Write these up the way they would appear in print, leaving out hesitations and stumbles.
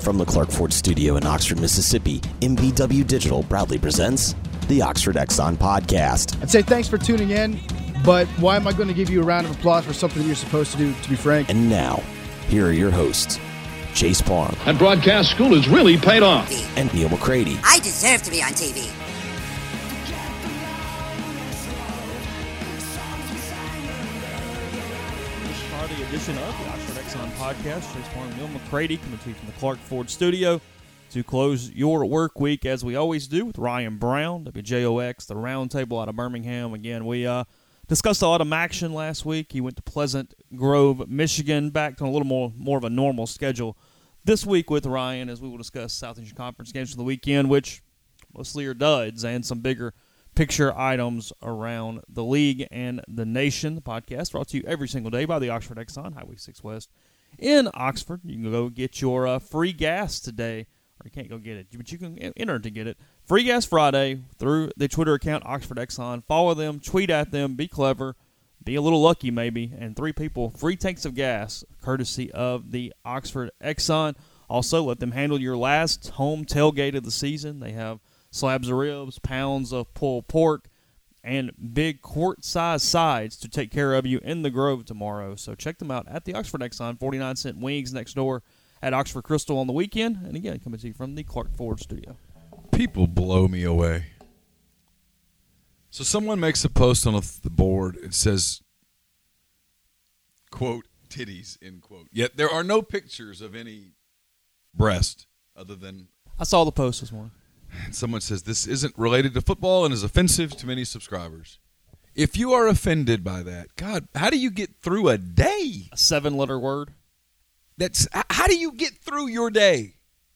From the Clark Ford Studio in Oxford, Mississippi, MVW Digital proudly presents the Oxford Exxon Podcast. I'd say thanks for tuning in, but why am I going to give you a round of applause for something that you're supposed to do, to be frank? And now, here are your hosts, Chase Parham. And broadcast school has really paid off. And Neil McCready. I deserve to be on TV. Friday edition of the Oxford Exxon Podcast. Chase Parham, Neil McCready coming to you from the Clark Ford Studio to close your work week as we always do with Ryan Brown, WJOX, the Roundtable out of Birmingham. Again, we discussed a lot of action last week. He went to Pleasant Grove, Michigan, back to a little more of a normal schedule this week with Ryan as we will discuss Southeastern Conference games for the weekend, which mostly are duds, and some bigger picture items around the league and the nation. The podcast brought to you every single day by the Oxford Exxon, Highway 6 West in Oxford. You can go get your free gas today. Or you can't go get it, but you can enter to get it. Free Gas Friday through the Twitter account, Oxford Exxon. Follow them, tweet at them, be clever, be a little lucky maybe. And 3 people, free tanks of gas, courtesy of the Oxford Exxon. Also, let them handle your last home tailgate of the season. They have slabs of ribs, pounds of pulled pork, and big quart-sized sides to take care of you in the Grove tomorrow. So check them out at the Oxford Exxon, 49-cent wings next door at Oxford Crystal on the weekend. And again, coming to you from the Clark Ford Studio. People blow me away. So someone makes a post on the board. It says, quote, titties, end quote. Yet there are no pictures of any breast other than... I saw the post this morning. Someone says, this isn't related to football and is offensive to many subscribers. If you are offended by that, God, how do you get through a day? A 7-letter word. How do you get through your day?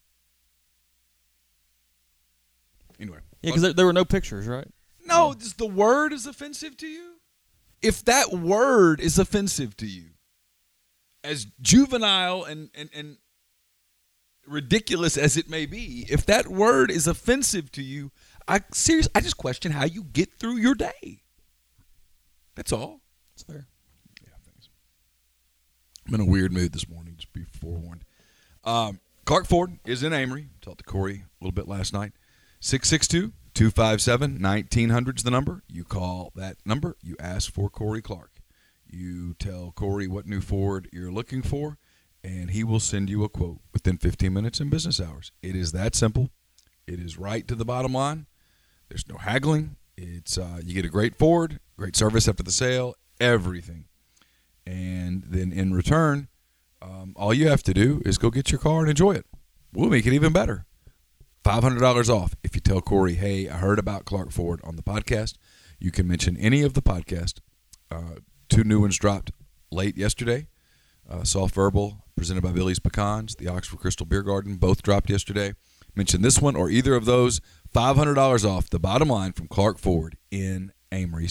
Anyway. Yeah, because there were no pictures, right? No, the word is offensive to you? If that word is offensive to you, as juvenile and ridiculous as it may be, if that word is offensive to you, I just question how you get through your day. That's all. That's fair. Yeah, thanks. I'm in a weird mood this morning, just be forewarned. Clark Ford is in Amory. Talked to Corey a little bit last night. 662-257-1900 is the number. You call that number. You ask for Corey Clark. You tell Corey what new Ford you're looking for, and he will send you a quote within 15 minutes in business hours. It is that simple. It is right to the bottom line. There's no haggling. It's you get a great Ford, great service after the sale, everything. And then in return, all you have to do is go get your car and enjoy it. We'll make it even better. $500 off if you tell Corey, hey, I heard about Clark Ford on the podcast. You can mention any of the podcast. 2 new ones dropped late yesterday. Soft Verbal, presented by Billy's Pecans, the Oxford Crystal Beer Garden, both dropped yesterday. Mention this one or either of those, $500 off the bottom line from Clark Ford in Amory,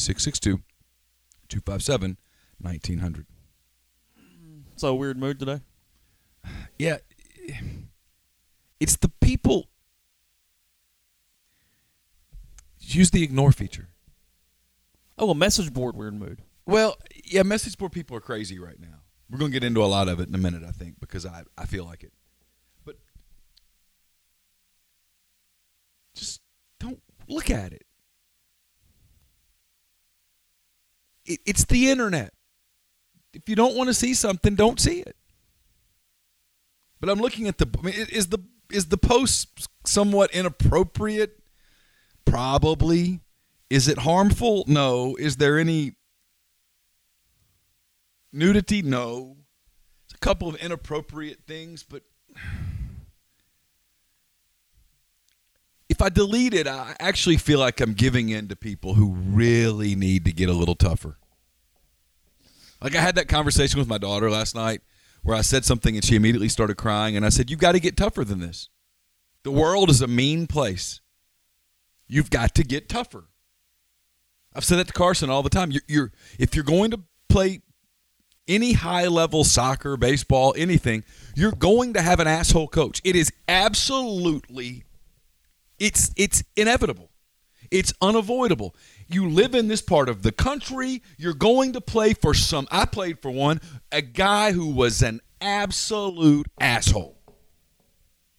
662-257-1900. So a weird mood today? Yeah. It's the people. Use the ignore feature. Oh, a message board weird mood. Well, yeah, message board people are crazy right now. We're going to get into a lot of it in a minute, I think, because I feel like it. But just don't look at it. It's the internet. If you don't want to see something, don't see it. But I'm looking at is the post somewhat inappropriate? Probably. Is it harmful? No. Is there any nudity? No. It's a couple of inappropriate things, but if I delete it, I actually feel like I'm giving in to people who really need to get a little tougher. Like I had that conversation with my daughter last night where I said something and she immediately started crying, and I said, you've got to get tougher than this. The world is a mean place. You've got to get tougher. I've said that to Carson all the time. If you're going to play any high-level soccer, baseball, anything, you're going to have an asshole coach. It is absolutely, it's inevitable. It's unavoidable. You live in this part of the country. You're going to play for I played for one, a guy who was an absolute asshole.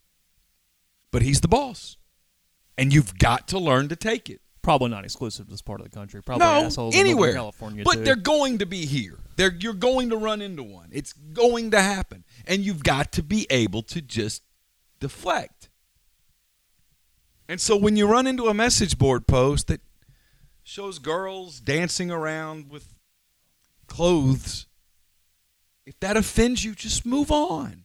but he's the boss. And you've got to learn to take it. Probably not exclusive to this part of the country. Probably No, assholes in anywhere. California but too. they're going to be here. You're going to run into one. It's going to happen. And you've got to be able to just deflect. And so when you run into a message board post that shows girls dancing around with clothes, if that offends you, just move on.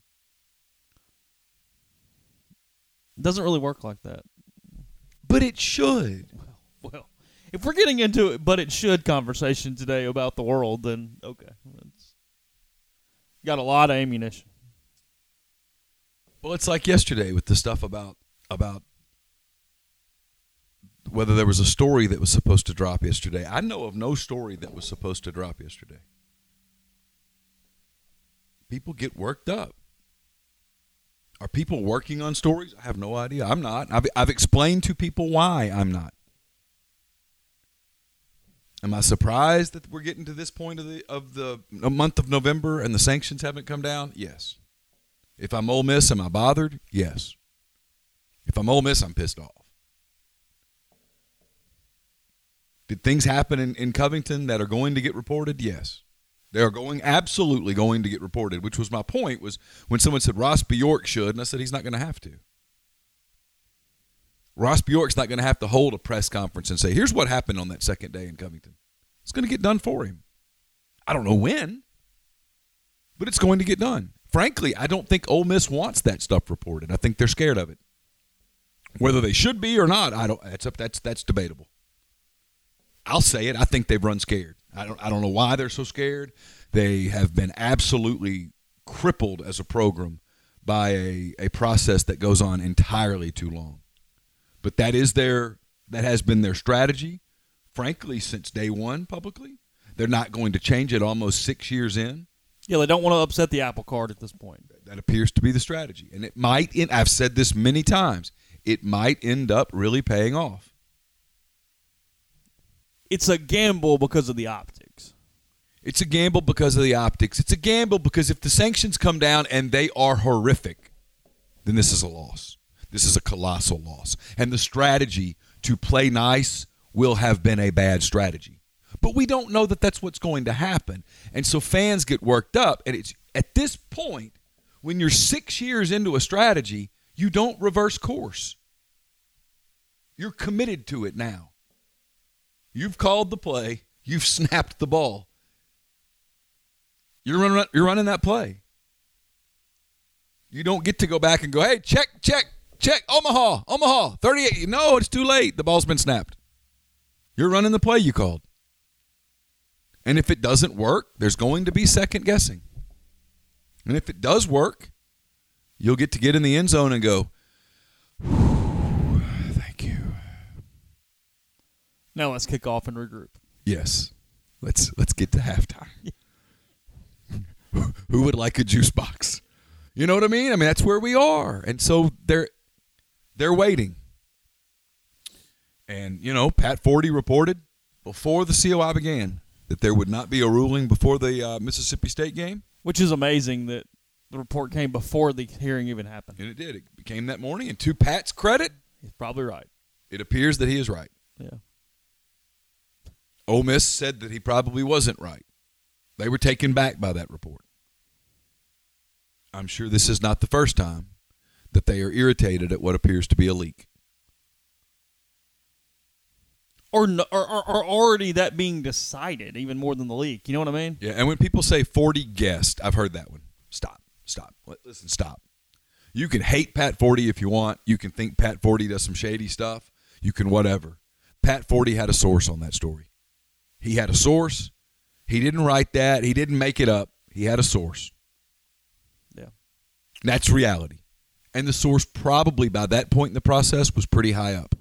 It doesn't really work like that. But it should. Well, if we're getting into it, but it should conversation today about the world, then okay. Got a lot of ammunition. Well, it's like yesterday with the stuff about whether there was a story that was supposed to drop yesterday. I know of no story that was supposed to drop yesterday. People get worked up. Are people working on stories? I have no idea. I'm not. I've explained to people why I'm not. Am I surprised that we're getting to this point of the month of November and the sanctions haven't come down? Yes. If I'm Ole Miss, am I bothered? Yes. If I'm Ole Miss, I'm pissed off. Did things happen in Covington that are going to get reported? Yes. They are absolutely going to get reported, which was my point, was when someone said Ross Bjork should, and I said he's not going to have to. Ross Bjork's not going to have to hold a press conference and say, here's what happened on that second day in Covington. It's going to get done for him. I don't know when, but it's going to get done. Frankly, I don't think Ole Miss wants that stuff reported. I think they're scared of it. Whether they should be or not, that's debatable. I'll say it. I think they've run scared. I don't know why they're so scared. They have been absolutely crippled as a program by a process that goes on entirely too long. But that has been their strategy, frankly, since day one publicly. They're not going to change it almost 6 years in. Yeah, they don't want to upset the apple cart at this point. That appears to be the strategy. And it might, I've said this many times, it might end up really paying off. It's a gamble because of the optics. It's a gamble because of the optics. It's a gamble because if the sanctions come down and they are horrific, then this is a loss. This is a colossal loss. And the strategy to play nice will have been a bad strategy. But we don't know that that's what's going to happen. And so fans get worked up. And it's at this point, when you're 6 years into a strategy, you don't reverse course. You're committed to it now. You've called the play. You've snapped the ball. You're running that play. You don't get to go back and go, hey, check, Omaha, 38. No, it's too late. The ball's been snapped. You're running the play you called. And if it doesn't work, there's going to be second guessing. And if it does work, you'll get in the end zone and go, thank you. Now let's kick off and regroup. Yes. Let's get to halftime. Who would like a juice box? You know what I mean? I mean, that's where we are. And so they're waiting. And, Pat Forty reported before the COI began that there would not be a ruling before the Mississippi State game. Which is amazing that the report came before the hearing even happened. And it did. It came that morning. And to Pat's credit, he's probably right. It appears that he is right. Yeah. Ole Miss said that he probably wasn't right. They were taken back by that report. I'm sure this is not the first time that they are irritated at what appears to be a leak. Or already that being decided, even more than the leak. You know what I mean? Yeah, and when people say 40 guessed, I've heard that one. Stop. Listen, stop. You can hate Pat Forty if you want. You can think Pat Forty does some shady stuff. You can whatever. Pat Forty had a source on that story. He had a source. He didn't write that. He didn't make it up. He had a source. Yeah. That's reality. And the source probably by that point in the process was pretty high up.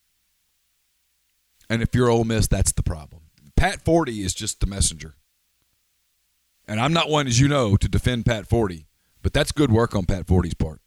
And if you're Ole Miss, that's the problem. Pat Forty is just the messenger. And I'm not one, as you know, to defend Pat Forty, but that's good work on Pat Forty's part.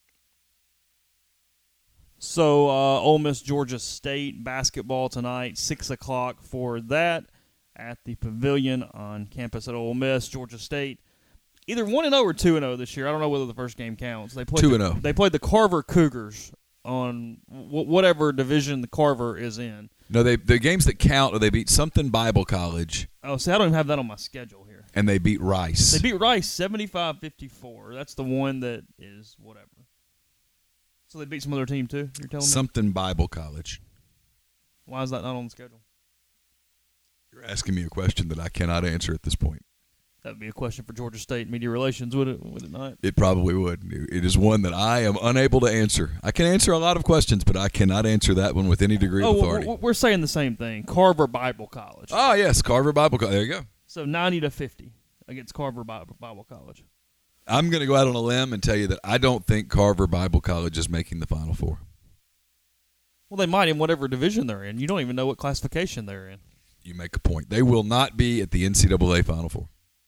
So, Ole Miss, Georgia State basketball tonight, 6 o'clock for that at the Pavilion on campus at Ole Miss. Georgia State, either 1-0 or 2-0 this year. I don't know whether the first game counts. They played 2-0. They played the Carver Cougars on whatever division the Carver is in. No, the games that count are they beat something Bible College. Oh, see, I don't even have that on my schedule here. And they beat Rice. They beat Rice 75-54. That's the one that is whatever. So they beat some other team too, you're telling me? Something Bible College. Why is that not on the schedule? You're asking me a question that I cannot answer at this point. That would be a question for Georgia State Media Relations, would it not? It probably would. It is one that I am unable to answer. I can answer a lot of questions, but I cannot answer that one with any degree of authority. We're saying the same thing. Carver Bible College. Oh, yes, Carver Bible College. There you go. So 90-50 against Carver Bible College. I'm going to go out on a limb and tell you that I don't think Carver Bible College is making the Final Four. Well, they might in whatever division they're in. You don't even know what classification they're in. You make a point. They will not be at the NCAA Final Four.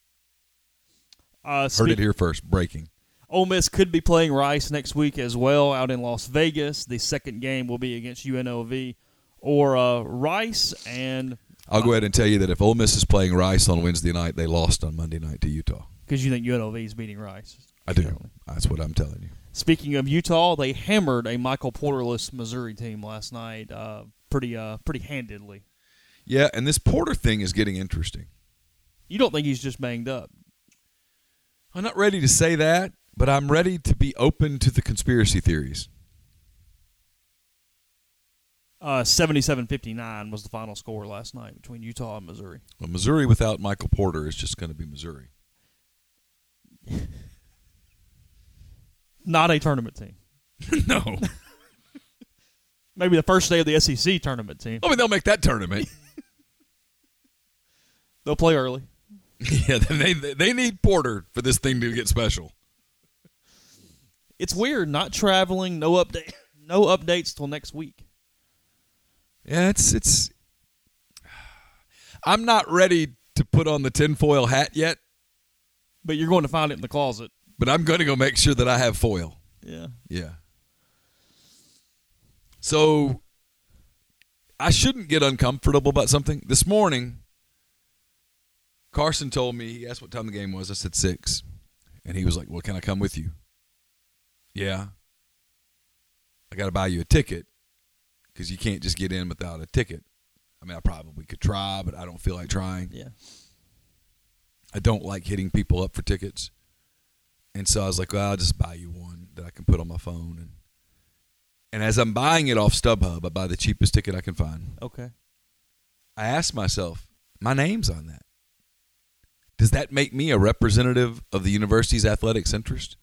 Heard it here first. Breaking. Ole Miss could be playing Rice next week as well out in Las Vegas. The second game will be against UNLV or Rice. And I'll go ahead and tell you that if Ole Miss is playing Rice on Wednesday night, they lost on Monday night to Utah. Because you think UNLV is beating Rice. I do. That's what I'm telling you. Speaking of Utah, they hammered a Michael Porterless Missouri team last night pretty handedly. Yeah, and this Porter thing is getting interesting. You don't think he's just banged up? I'm not ready to say that, but I'm ready to be open to the conspiracy theories. 77-59 was the final score last night between Utah and Missouri. Well, Missouri without Michael Porter is just going to be Missouri. Not a tournament team. No. Maybe the first day of the SEC tournament team. I mean, they'll make that tournament. They'll play early. Yeah, they need Porter for this thing to get special. It's weird not traveling, no updates till next week. Yeah, it's I'm not ready to put on the tinfoil hat yet. But you're going to find it in the closet. But I'm going to go make sure that I have foil. Yeah. Yeah. So I shouldn't get uncomfortable about something. This morning, Carson told me, he asked what time the game was. I said 6. And he was like, well, can I come with you? Yeah. I got to buy you a ticket because you can't just get in without a ticket. I mean, I probably could try, but I don't feel like trying. Yeah. I don't like hitting people up for tickets. And so I was like, well, I'll just buy you one that I can put on my phone. And as I'm buying it off StubHub, I buy the cheapest ticket I can find. Okay. I asked myself, my name's on that. Does that make me a representative of the university's athletics interest?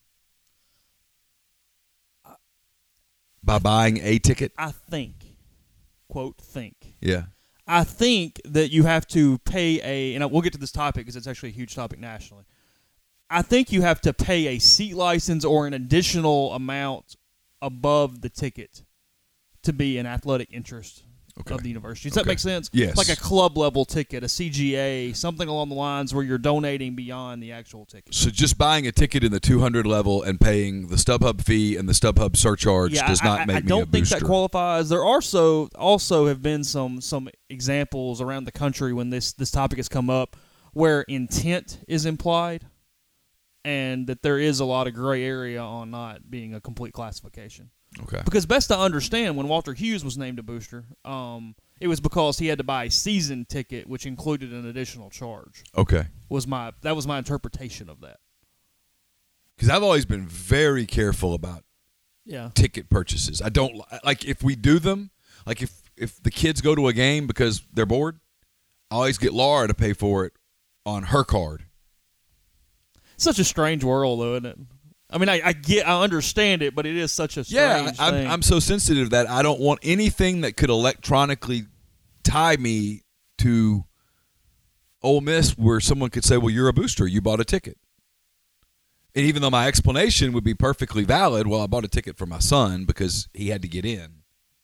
By buying a ticket? I think, quote, think. Yeah. I think that you have to pay and we'll get to this topic because it's actually a huge topic nationally. I think you have to pay a seat license or an additional amount above the ticket to be an athletic interest of the university. Does that make sense? Yes. Like a club level ticket, a CGA, something along the lines where you're donating beyond the actual ticket. So just buying a ticket in the 200 level and paying the StubHub fee and the StubHub surcharge does not make me a booster. I don't think that qualifies. There also have been some examples around the country when this topic has come up where intent is implied and that there is a lot of gray area on not being a complete classification. Okay. Because best to understand, when Walter Hughes was named a booster, it was because he had to buy a season ticket, which included an additional charge. Okay. That was my interpretation of that. Because I've always been very careful about ticket purchases. I don't like if we do them. Like if the kids go to a game because they're bored, I always get Laura to pay for it on her card. Such a strange world, though, isn't it? I mean, I understand it, but it is such a strange thing. I'm so sensitive that I don't want anything that could electronically tie me to Ole Miss where someone could say, well, you're a booster. You bought a ticket. And even though my explanation would be perfectly valid, well, I bought a ticket for my son because he had to get in.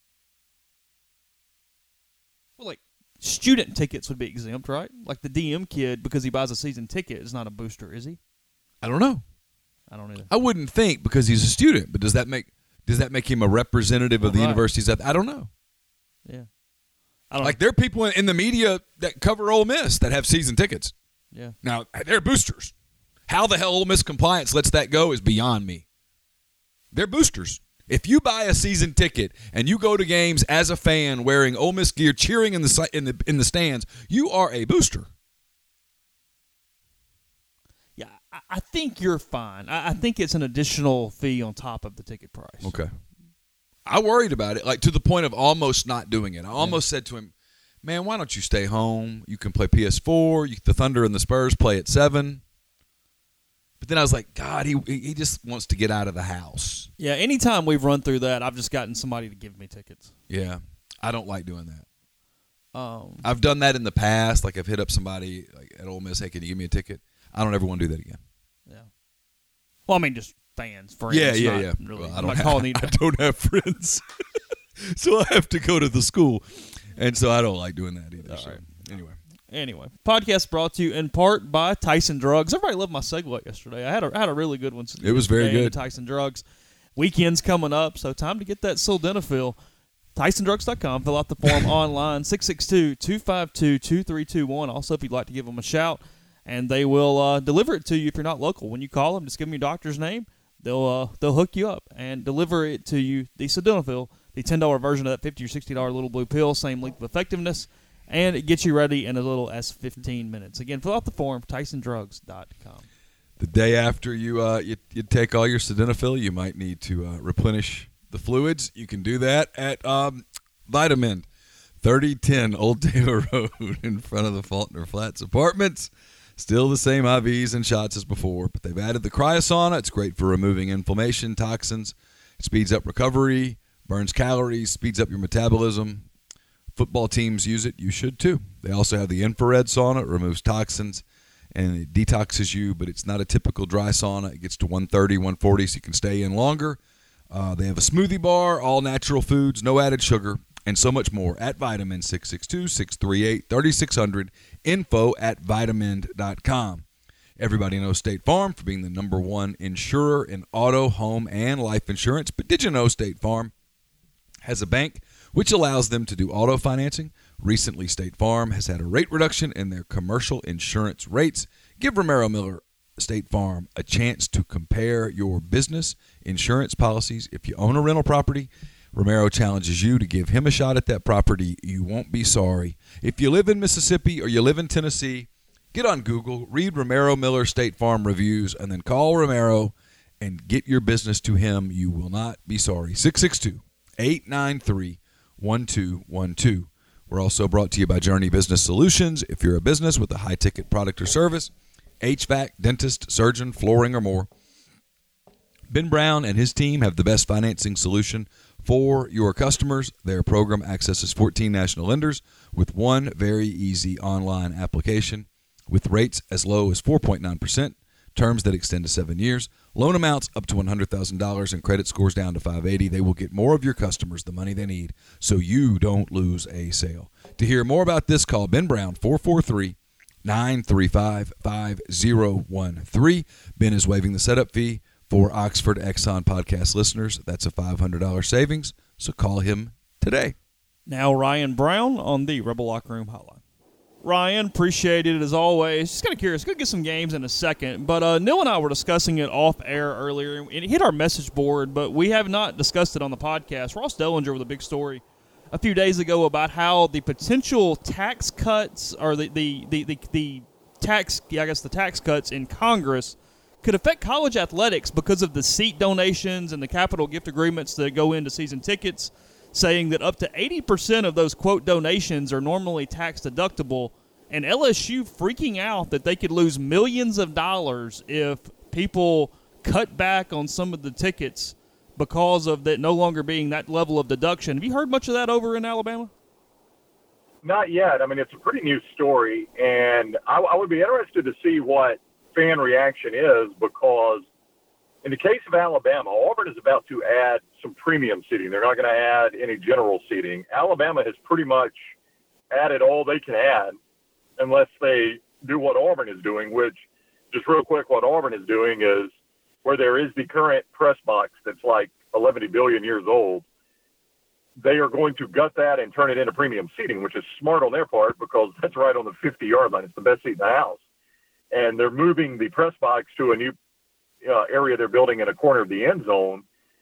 Well, like, student tickets would be exempt, right? Like the DM kid, because he buys a season ticket, is not a booster, is he? I don't know. I don't either. I wouldn't think because he's a student, but does that make him a representative of the university's? I don't know. Yeah. There are people in the media that cover Ole Miss that have season tickets. Yeah. Now, they're boosters. How the hell Ole Miss compliance lets that go is beyond me. They're boosters. If you buy a season ticket and you go to games as a fan wearing Ole Miss gear, cheering in the stands, you are a booster. Yeah, I think you're fine. I think it's an additional fee on top of the ticket price. Okay. I worried about it, like to the point of almost not doing it. I almost said to him, man, why don't you stay home? You can play PS4. The Thunder and the Spurs play at 7. But then I was like, God, he just wants to get out of the house. Yeah, anytime we've run through that, I've just gotten somebody to give me tickets. Yeah, I don't like doing that. I've done that in the past. Like I've hit up somebody like at Ole Miss, hey, can you give me a ticket? I don't ever want to do that again. Yeah. Well, I mean, just fans, friends. Yeah. Really, Well, I don't have friends, so I have to go to the school, and so I don't like doing that either. So, Anyway, podcast brought to you in part by Tyson Drugs. Everybody loved my segue yesterday. I had a really good one. It was very good. Tyson Drugs. Weekend's coming up, so time to get that sildenafil. TysonDrugs.com. Fill out the form online, 662-252-2321. Also, if you'd like to give them a shout, and they will deliver it to you if you're not local. When you call them, just give them your doctor's name. They'll hook you up and deliver it to you. The sildenafil, the $10 version of that $50 or $60 little blue pill, same length of effectiveness. And it gets you ready in as little as 15 minutes. Again, fill out the form, TysonDrugs.com. The day after you take all your sildenafil, you might need to replenish the fluids. You can do that at Vitamin, 3010 Old Taylor Road in front of the Faulkner Flats Apartments. Still the same IVs and shots as before, but they've added the cryosauna. It's great for removing inflammation, toxins. It speeds up recovery, burns calories, speeds up your metabolism. Football teams use it. You should too. They also have the infrared sauna. It removes toxins and it detoxes you, but it's not a typical dry sauna. It gets to 130, 140, so you can stay in longer. They have a smoothie bar, all natural foods, no added sugar, and so much more at Vitamin, 662-638-3600, info@vitamin.com. Everybody knows State Farm for being the #1 insurer in auto, home, and life insurance, but did you know State Farm has a bank which allows them to do auto financing? Recently, State Farm has had a rate reduction in their commercial insurance rates. Give Romero Miller State Farm a chance to compare your business insurance policies. If you own a rental property, Romero challenges you to give him a shot at that property. You won't be sorry. If you live in Mississippi or you live in Tennessee, get on Google, read Romero Miller State Farm reviews, and then call Romero and get your business to him. You will not be sorry. 662-893-1212. We're also brought to you by Journey Business Solutions. If you're a business with a high-ticket product or service, HVAC, dentist, surgeon, flooring, or more, Ben Brown and his team have the best financing solution for your customers. Their program accesses 14 national lenders with one very easy online application with rates as low as 4.9%, terms that extend to 7 years, loan amounts up to $100,000, and credit scores down to 580. They will get more of your customers the money they need so you don't lose a sale. To hear more about this, call Ben Brown, 443-935-5013. Ben is waiving the setup fee for Oxford Exxon podcast listeners. That's a $500 savings, so call him today. Now Ryan Brown on the Rebel Locker Room Hotline. Ryan, appreciate it as always. Just kind of curious. Going to get some games in a second, but Neil and I were discussing it off air earlier, and it hit our message board, but we have not discussed it on the podcast. Ross Dellinger with a big story a few days ago about how the potential tax cuts or the tax cuts in Congress could affect college athletics because of the seat donations and the capital gift agreements that go into season tickets, saying that up to 80% of those, quote, donations are normally tax deductible, and LSU freaking out that they could lose millions of dollars if people cut back on some of the tickets because of that no longer being that level of deduction. Have you heard much of that over in Alabama? Not yet. I mean, it's a pretty new story, and I would be interested to see what fan reaction is, because in the case of Alabama, Auburn is about to add some premium seating. They're not going to add any general seating. Alabama has pretty much added all they can add unless they do what Auburn is doing, which, just real quick, what Auburn is doing is where there is the current press box that's like 11 billion years old, they are going to gut that and turn it into premium seating, which is smart on their part because that's right on the 50-yard line. It's the best seat in the house. And they're moving the press box to a new area they're building in a corner of the end zone.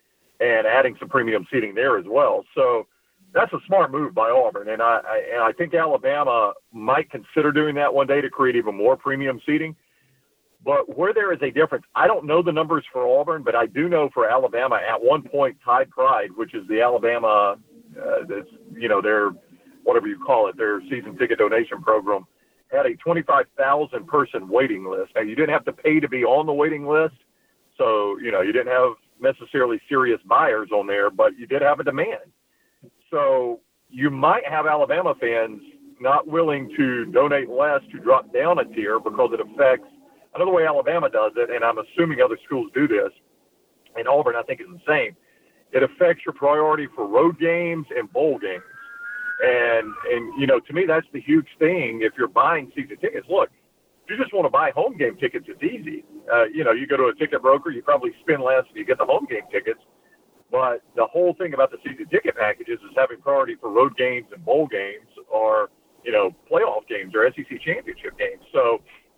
and adding some premium seating there as well. So that's a smart move by Auburn, and I think Alabama might consider doing that one day to create even more premium seating. But where there is a difference, I don't know the numbers for Auburn, but I do know for Alabama at one point Tide Pride, which is the Alabama, their whatever you call it, their season ticket donation program, had a 25,000 person waiting list. Now you didn't have to pay to be on the waiting list, so you didn't have necessarily serious buyers on there, but you did have a demand. So you might have Alabama fans not willing to donate less to drop down a tier because it affects another way Alabama does it, and I'm assuming other schools do this, and Auburn I think is the same. It affects your priority for road games and bowl games. And to me, that's the huge thing. If you're buying season tickets, look, if you just want to buy home game tickets, it's easy. You go to a ticket broker, you probably spend less if you get the home game tickets. But the whole thing about the season ticket packages is having priority for road games and bowl games or, playoff games or SEC championship games. So,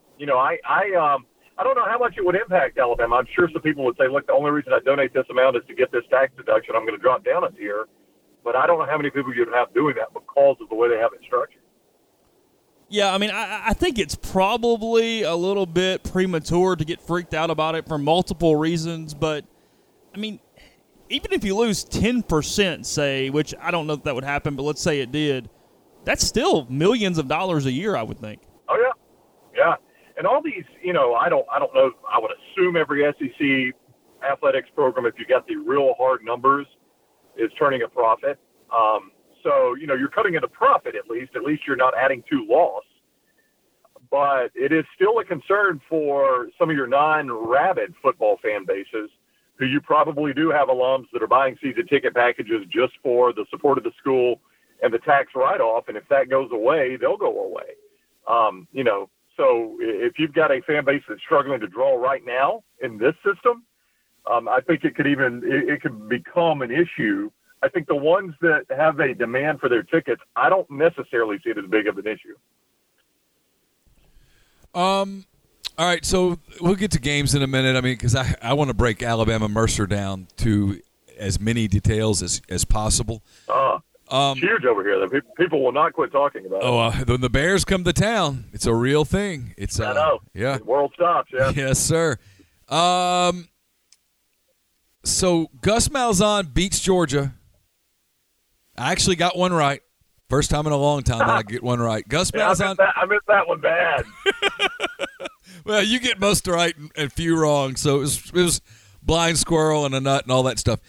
I don't know how much it would impact Alabama. I'm sure some people would say, look, the only reason I donate this amount is to get this tax deduction. I'm going to drop down a tier. But I don't know how many people you'd have doing that because of the way they have it structured. Yeah, I mean, I think it's probably a little bit premature to get freaked out about it for multiple reasons. But, I mean, even if you lose 10%, say, which I don't know if that would happen, but let's say it did, that's still millions of dollars a year, I would think. Oh, yeah. Yeah. And all these, I don't know. I would assume every SEC athletics program, if you got the real hard numbers, is turning a profit. So, you're cutting into profit at least. At least you're not adding to loss. But it is still a concern for some of your non-rabid football fan bases who you probably do have alums that are buying season ticket packages just for the support of the school and the tax write-off. And if that goes away, they'll go away. So if you've got a fan base that's struggling to draw right now in this system, I think it could become an issue. I think the ones that have a demand for their tickets, I don't necessarily see it as big of an issue. All right, so we'll get to games in a minute. I mean, because I want to break Alabama-Mercer down to as many details as possible. It's huge over here. People will not quit talking about it. When the Bears come to town, it's a real thing. I know. Yeah. The world stops, yeah. Yes, sir. So Gus Malzahn beats Georgia. I actually got one right. First time in a long time that I get one right. Gus Malzahn. I missed that one bad. Well, you get most right and few wrong, so it was blind squirrel and a nut and all that stuff.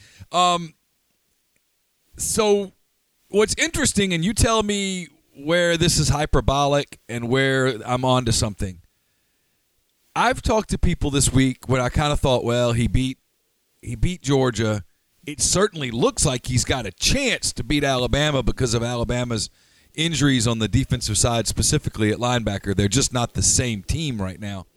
So what's interesting, and you tell me where this is hyperbolic and where I'm on to something. I've talked to people this week when I kind of thought, well, he beat Georgia. It certainly looks like he's got a chance to beat Alabama because of Alabama's injuries on the defensive side, specifically at linebacker. They're just not the same team right now.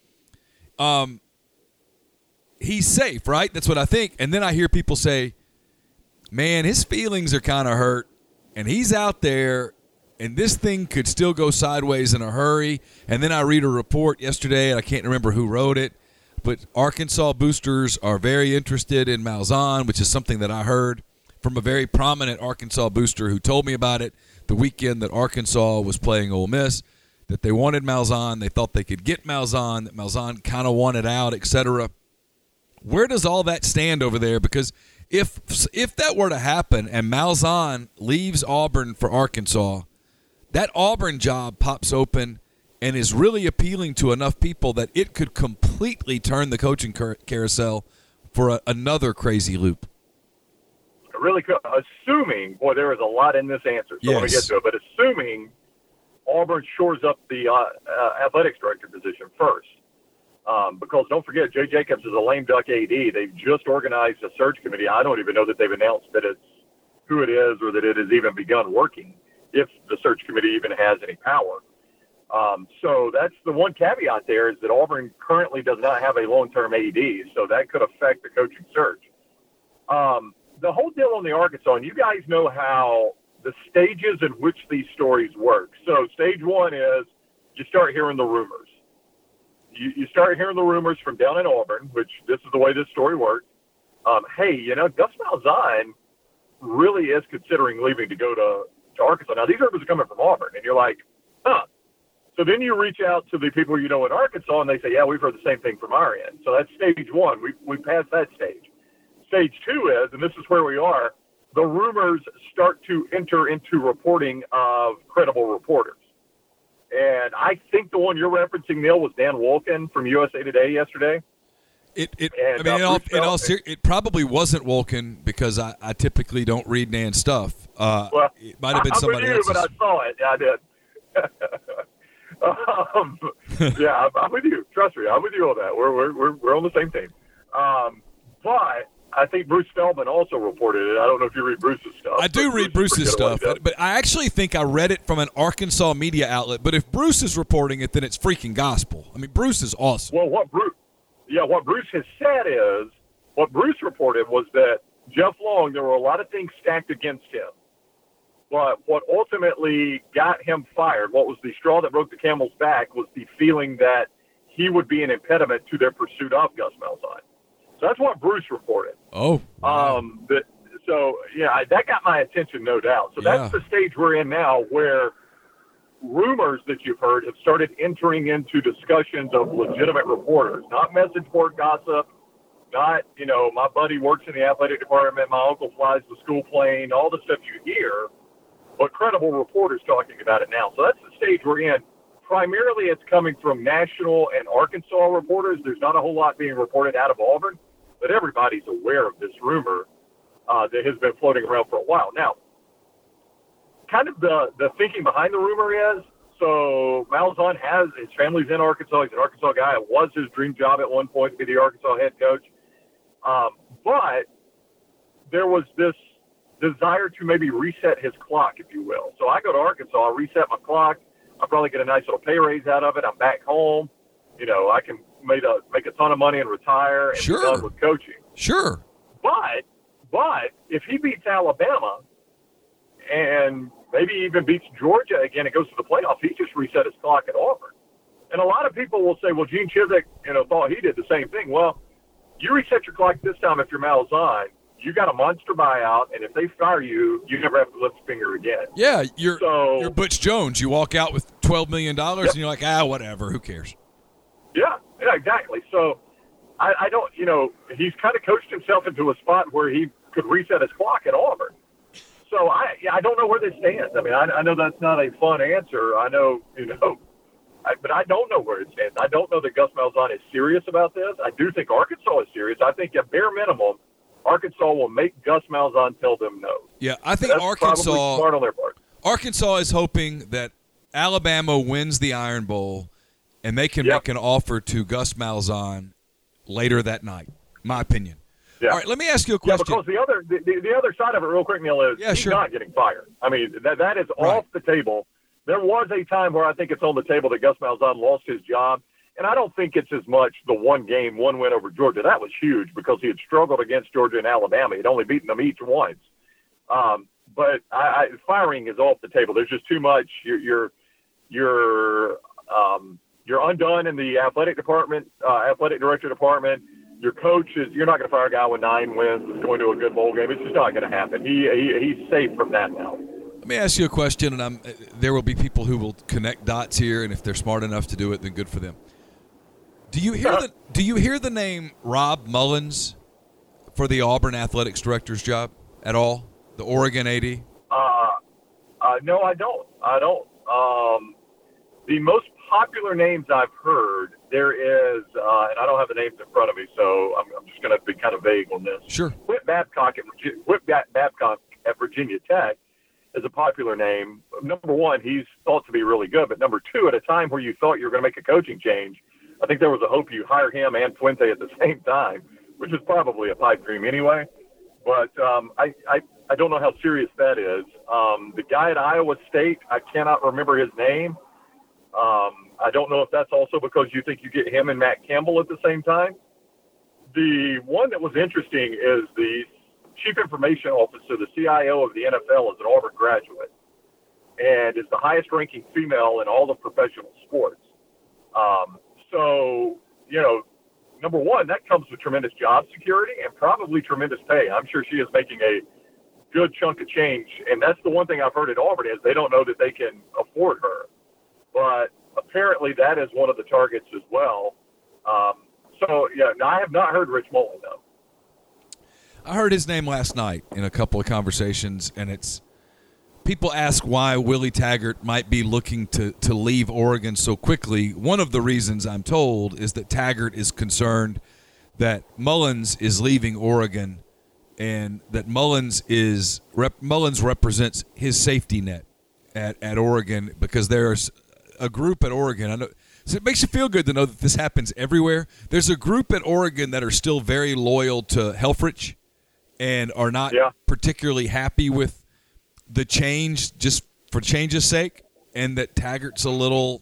He's safe, right? That's what I think. And then I hear people say, man, his feelings are kind of hurt, and he's out there, and this thing could still go sideways in a hurry. And then I read a report yesterday, and I can't remember who wrote it, but Arkansas boosters are very interested in Malzahn, which is something that I heard from a very prominent Arkansas booster who told me about it the weekend that Arkansas was playing Ole Miss, that they wanted Malzahn, they thought they could get Malzahn, that Malzahn kind of wanted out, etc. Where does all that stand over there? Because if that were to happen and Malzahn leaves Auburn for Arkansas, that Auburn job pops open and is really appealing to enough people that it could completely turn the coaching carousel for another crazy loop. Really could, assuming, boy, there is a lot in this answer, so let me get to it, but assuming Auburn shores up the athletics director position first. Because don't forget, Jay Jacobs is a lame duck AD. They've just organized a search committee. I don't even know that they've announced that it's who it is or that it has even begun working, if the search committee even has any power. So that's the one caveat there, is that Auburn currently does not have a long-term AD, so that could affect the coaching search. The whole deal on the Arkansas, and you guys know how the stages in which these stories work. So stage one is you start hearing the rumors. You start hearing the rumors from down in Auburn, which this is the way this story works. hey, Gus Malzahn really is considering leaving to go to Arkansas. Now, these rumors are coming from Auburn, and you're like, huh. So then you reach out to the people in Arkansas, and they say, yeah, we've heard the same thing from our end. So that's stage one. We passed that stage. Stage two is, and this is where we are, the rumors start to enter into reporting of credible reporters. And I think the one you're referencing, Neil, was Dan Wolken from USA Today yesterday. It probably wasn't Wolken because I typically don't read Dan's stuff. It might have been somebody else. But I saw it. Yeah, I did. I'm with you. Trust me, I'm with you on that. We're on the same team. But I think Bruce Feldman also reported it. I don't know if you read Bruce's stuff. I do read Bruce's stuff, but I actually think I read it from an Arkansas media outlet. But if Bruce is reporting it, then it's freaking gospel. I mean, Bruce is awesome. Well, what Bruce has said is, what Bruce reported was that Jeff Long, there were a lot of things stacked against him. But what ultimately got him fired, what was the straw that broke the camel's back, was the feeling that he would be an impediment to their pursuit of Gus Malzahn. So that's what Bruce reported. Oh. Wow. That got my attention, no doubt. So that's the stage we're in now, where rumors that you've heard have started entering into discussions of legitimate reporters, not message board gossip, not, my buddy works in the athletic department, my uncle flies the school plane, all the stuff you hear, but credible reporters talking about it now. So that's the stage we're in. Primarily, it's coming from national and Arkansas reporters. There's not a whole lot being reported out of Auburn, but everybody's aware of this rumor that has been floating around for a while. Now, kind of the thinking behind the rumor is, so Malzahn his family's in Arkansas. He's an Arkansas guy. It was his dream job at one point to be the Arkansas head coach. But there was this desire to maybe reset his clock, if you will. So I go to Arkansas, I reset my clock. I'll probably get a nice little pay raise out of it. I'm back home. I can make a ton of money and retire and be done with coaching. Sure. But if he beats Alabama and maybe even beats Georgia again and goes to the playoff, he just reset his clock at Auburn. And a lot of people will say, well, Gene Chizik, thought he did the same thing. Well, you reset your clock this time if you're Malzahn. You got a monster buyout, and if they fire you, you never have to lift a finger again. Yeah, you're Butch Jones. You walk out with $12 million, and you're like, whatever, who cares? Yeah, exactly. So I don't, he's kind of coached himself into a spot where he could reset his clock at Auburn. So I don't know where this stands. I mean, I know that's not a fun answer. I know, but I don't know where it stands. I don't know that Gus Malzahn is serious about this. I do think Arkansas is serious. I think at bare minimum, Arkansas will make Gus Malzahn tell them no. Yeah, I think that's Arkansas probably smart on their part. Arkansas is hoping that Alabama wins the Iron Bowl and they can make an offer to Gus Malzahn later that night. My opinion. Yeah. All right, let me ask you a question. Yeah, because the other side of it, real quick, Neil, is he's not getting fired. I mean, that is off the table. There was a time where I think it's on the table that Gus Malzahn lost his job. And I don't think it's as much the one win over Georgia. That was huge because he had struggled against Georgia and Alabama. He'd only beaten them each once. But firing is off the table. There's just too much. You're undone in the athletic department, athletic director department. Your coach you're not going to fire a guy with 9 wins that's going to a good bowl game. It's just not going to happen. He's safe from that now. Let me ask you a question, and there will be people who will connect dots here, and if they're smart enough to do it, then good for them. Do you hear the name Rob Mullins for the Auburn athletics director's job at all? The Oregon AD? No, I don't. The most popular names I've heard, there is, and I don't have the names in front of me, so I'm just going to be kind of vague on this. Sure. Whit Babcock at Virginia Tech is a popular name. Number one, he's thought to be really good, but number two, at a time where you thought you were going to make a coaching change, I think there was a hope you hire him and Fuente at the same time, which is probably a pipe dream anyway. But I don't know how serious that is. The guy at Iowa State, I cannot remember his name. I don't know if that's also because you think you get him and Matt Campbell at the same time. The one that was interesting is the Chief Information Officer, the CIO of the NFL, is an Auburn graduate and is the highest-ranking female in all of professional sports. So, number one, that comes with tremendous job security and probably tremendous pay. I'm sure she is making a good chunk of change, and that's the one thing I've heard at Auburn is they don't know that they can afford her. But apparently that is one of the targets as well. No, I have not heard Rich Mullen, though. I heard his name last night in a couple of conversations, and it's people ask why Willie Taggart might be looking to leave Oregon so quickly. One of the reasons I'm told is that Taggart is concerned that Mullins is leaving Oregon and that Mullins represents his safety net at Oregon because there's a group at Oregon. I know, so it makes you feel good to know that this happens everywhere. There's a group at Oregon that are still very loyal to Helfrich and are not particularly happy with the change just for change's sake, and that Taggart's a little,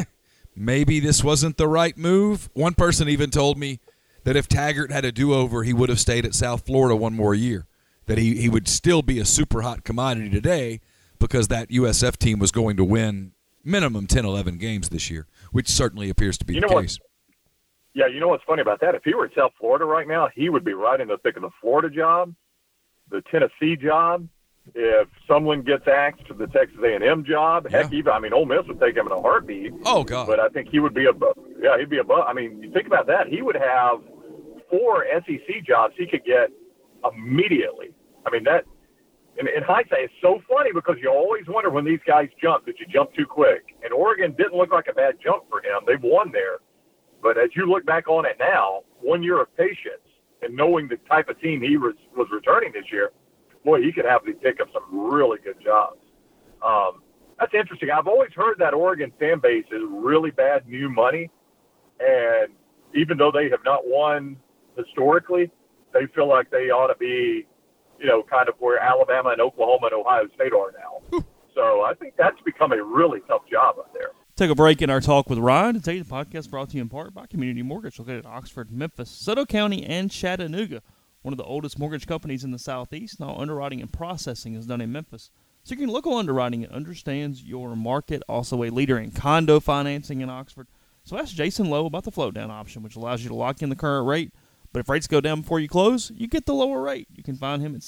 maybe this wasn't the right move. One person even told me that if Taggart had a do-over, he would have stayed at South Florida one more year, that he would still be a super hot commodity today because that USF team was going to win minimum 10, 11 games this year, which certainly appears to be the case. Yeah, you know what's funny about that? If he were at South Florida right now, he would be right in the thick of the Florida job, the Tennessee job. If someone gets axed to the Texas A&M job, heck, even, Ole Miss would take him in a heartbeat. Oh, God. But I think he would be above. Yeah, he'd be above. You think about that. He would have 4 SEC jobs he could get immediately. That, in hindsight, it's so funny because you always wonder when these guys jump, did you jump too quick? And Oregon didn't look like a bad jump for him. They've won there. But as you look back on it now, 1 year of patience and knowing the type of team he was returning this year, boy, he could have the pick up some really good jobs. That's interesting. I've always heard that Oregon fan base is really bad new money, and even though they have not won historically, they feel like they ought to be, kind of where Alabama and Oklahoma and Ohio State are now. So I think that's become a really tough job up there. Take a break in our talk with Ryan. Today, the podcast brought to you in part by Community Mortgage, located in Oxford, Memphis, Soto County, and Chattanooga. One of the oldest mortgage companies in the Southeast. Now, underwriting and processing is done in Memphis. So you can local underwriting and understands your market. Also a leader in condo financing in Oxford. So ask Jason Lowe about the float down option, which allows you to lock in the current rate. But if rates go down before you close, you get the lower rate. You can find him at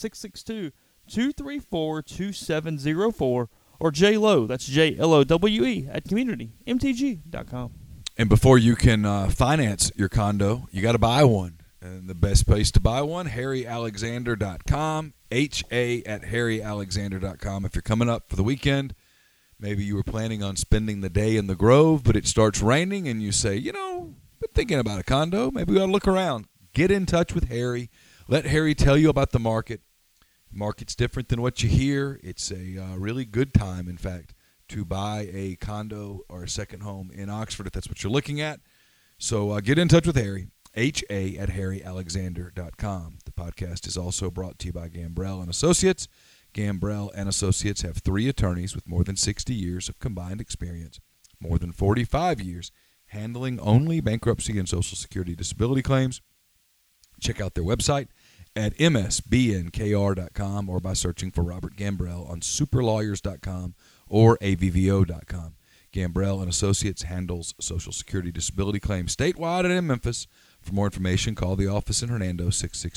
662-234-2704 or JLowe, that's JLOWE, at communitymtg.com. And before you can finance your condo, you got to buy one. And the best place to buy one, harryalexander.com, HA@harryalexander.com. If you're coming up for the weekend, maybe you were planning on spending the day in the Grove, but it starts raining and you say, been thinking about a condo. Maybe we ought to look around. Get in touch with Harry. Let Harry tell you about the market. The market's different than what you hear. It's a really good time, in fact, to buy a condo or a second home in Oxford if that's what you're looking at. So get in touch with Harry. HA@harryalexander.com. The podcast is also brought to you by Gambrell & Associates. Gambrell & Associates have 3 attorneys with more than 60 years of combined experience, more than 45 years handling only bankruptcy and Social Security disability claims. Check out their website at msbnkr.com or by searching for Robert Gambrell on superlawyers.com or avvo.com. Gambrell & Associates handles Social Security disability claims statewide and in Memphis. For more information, call the office in Hernando,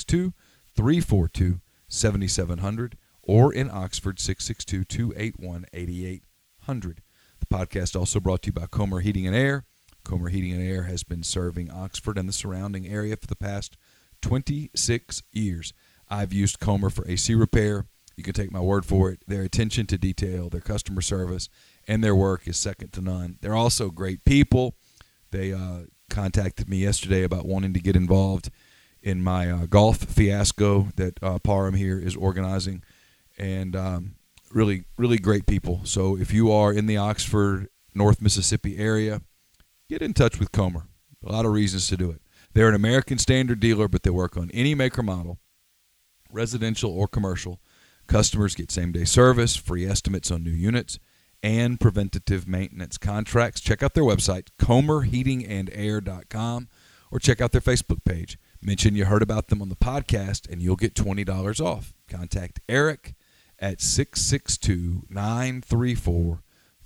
662-342-7700, or in Oxford, 662-281-8800. The podcast also brought to you by Comer Heating and Air. Comer Heating and Air has been serving Oxford and the surrounding area for the past 26 years. I've used Comer for AC repair. You can take my word for it. Their attention to detail, their customer service, and their work is second to none. They're also great people. They contacted me yesterday about wanting to get involved in my golf fiasco that Parham here is organizing, and really, really great people. So if you are in the Oxford, North Mississippi area, get in touch with Comer. A lot of reasons to do it. They're an American Standard dealer, but they work on any make or model, residential or commercial. Customers get same-day service, free estimates on new units, and preventative maintenance contracts. Check out their website, comerheatingandair.com, or check out their Facebook page. Mention you heard about them on the podcast, and you'll get $20 off. Contact Eric at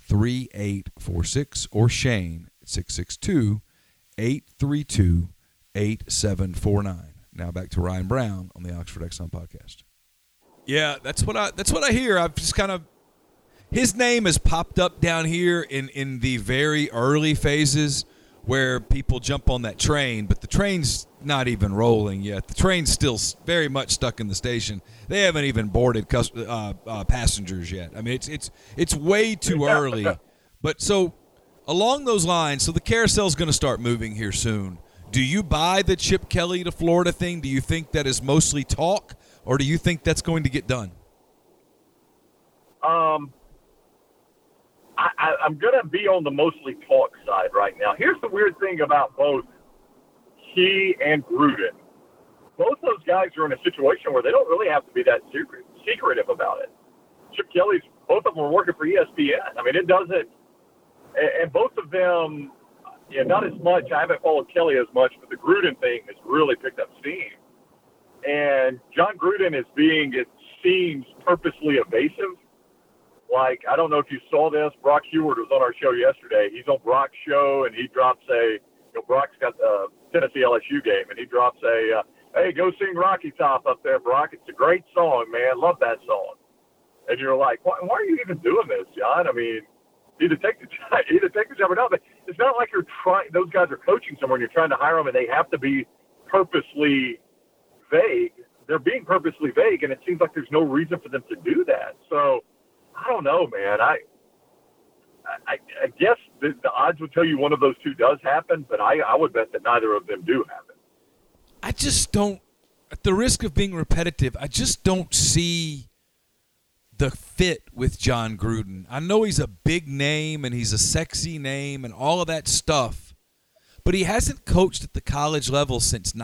662-934-3846 or Shane at 662-832-2800. 8749. Now back to Ryan Brown on the Oxford Exxon podcast. Yeah, that's what I hear. I've just kind of his name has popped up down here in the very early phases where people jump on that train, but the train's not even rolling yet. The train's still very much stuck in the station. They haven't even boarded passengers yet. I mean, it's way too early. But so along those lines, so the carousel's going to start moving here soon. Do you buy the Chip Kelly to Florida thing? Do you think that is mostly talk, or do you think that's going to get done? I'm going to be on the mostly talk side right now. Here's the weird thing about both he and Gruden. Both those guys are in a situation where they don't really have to be that secretive about it. Chip Kelly's, both of them are working for ESPN. I mean, it doesn't, and both of them, not as much. I haven't followed Kelly as much, but the Gruden thing has really picked up steam. And John Gruden is being, it seems, purposely evasive. Like, I don't know if you saw this. Brock Heward was on our show yesterday. He's on Brock's show, and he drops Brock's got the Tennessee LSU game, and he drops hey, go sing Rocky Top up there, Brock. It's a great song, man. Love that song. And you're like, why are you even doing this, John? I mean, either take the job or not. But it's not like you're trying. Those guys are coaching somewhere, and you're trying to hire them, and they have to be purposely vague. They're being purposely vague, and it seems like there's no reason for them to do that. So, I don't know, man. I guess the odds would tell you one of those two does happen, but I would bet that neither of them do happen. I just don't, at the risk of being repetitive, I just don't see the fit with John Gruden. I know he's a big name and he's a sexy name and all of that stuff, but he hasn't coached at the college level since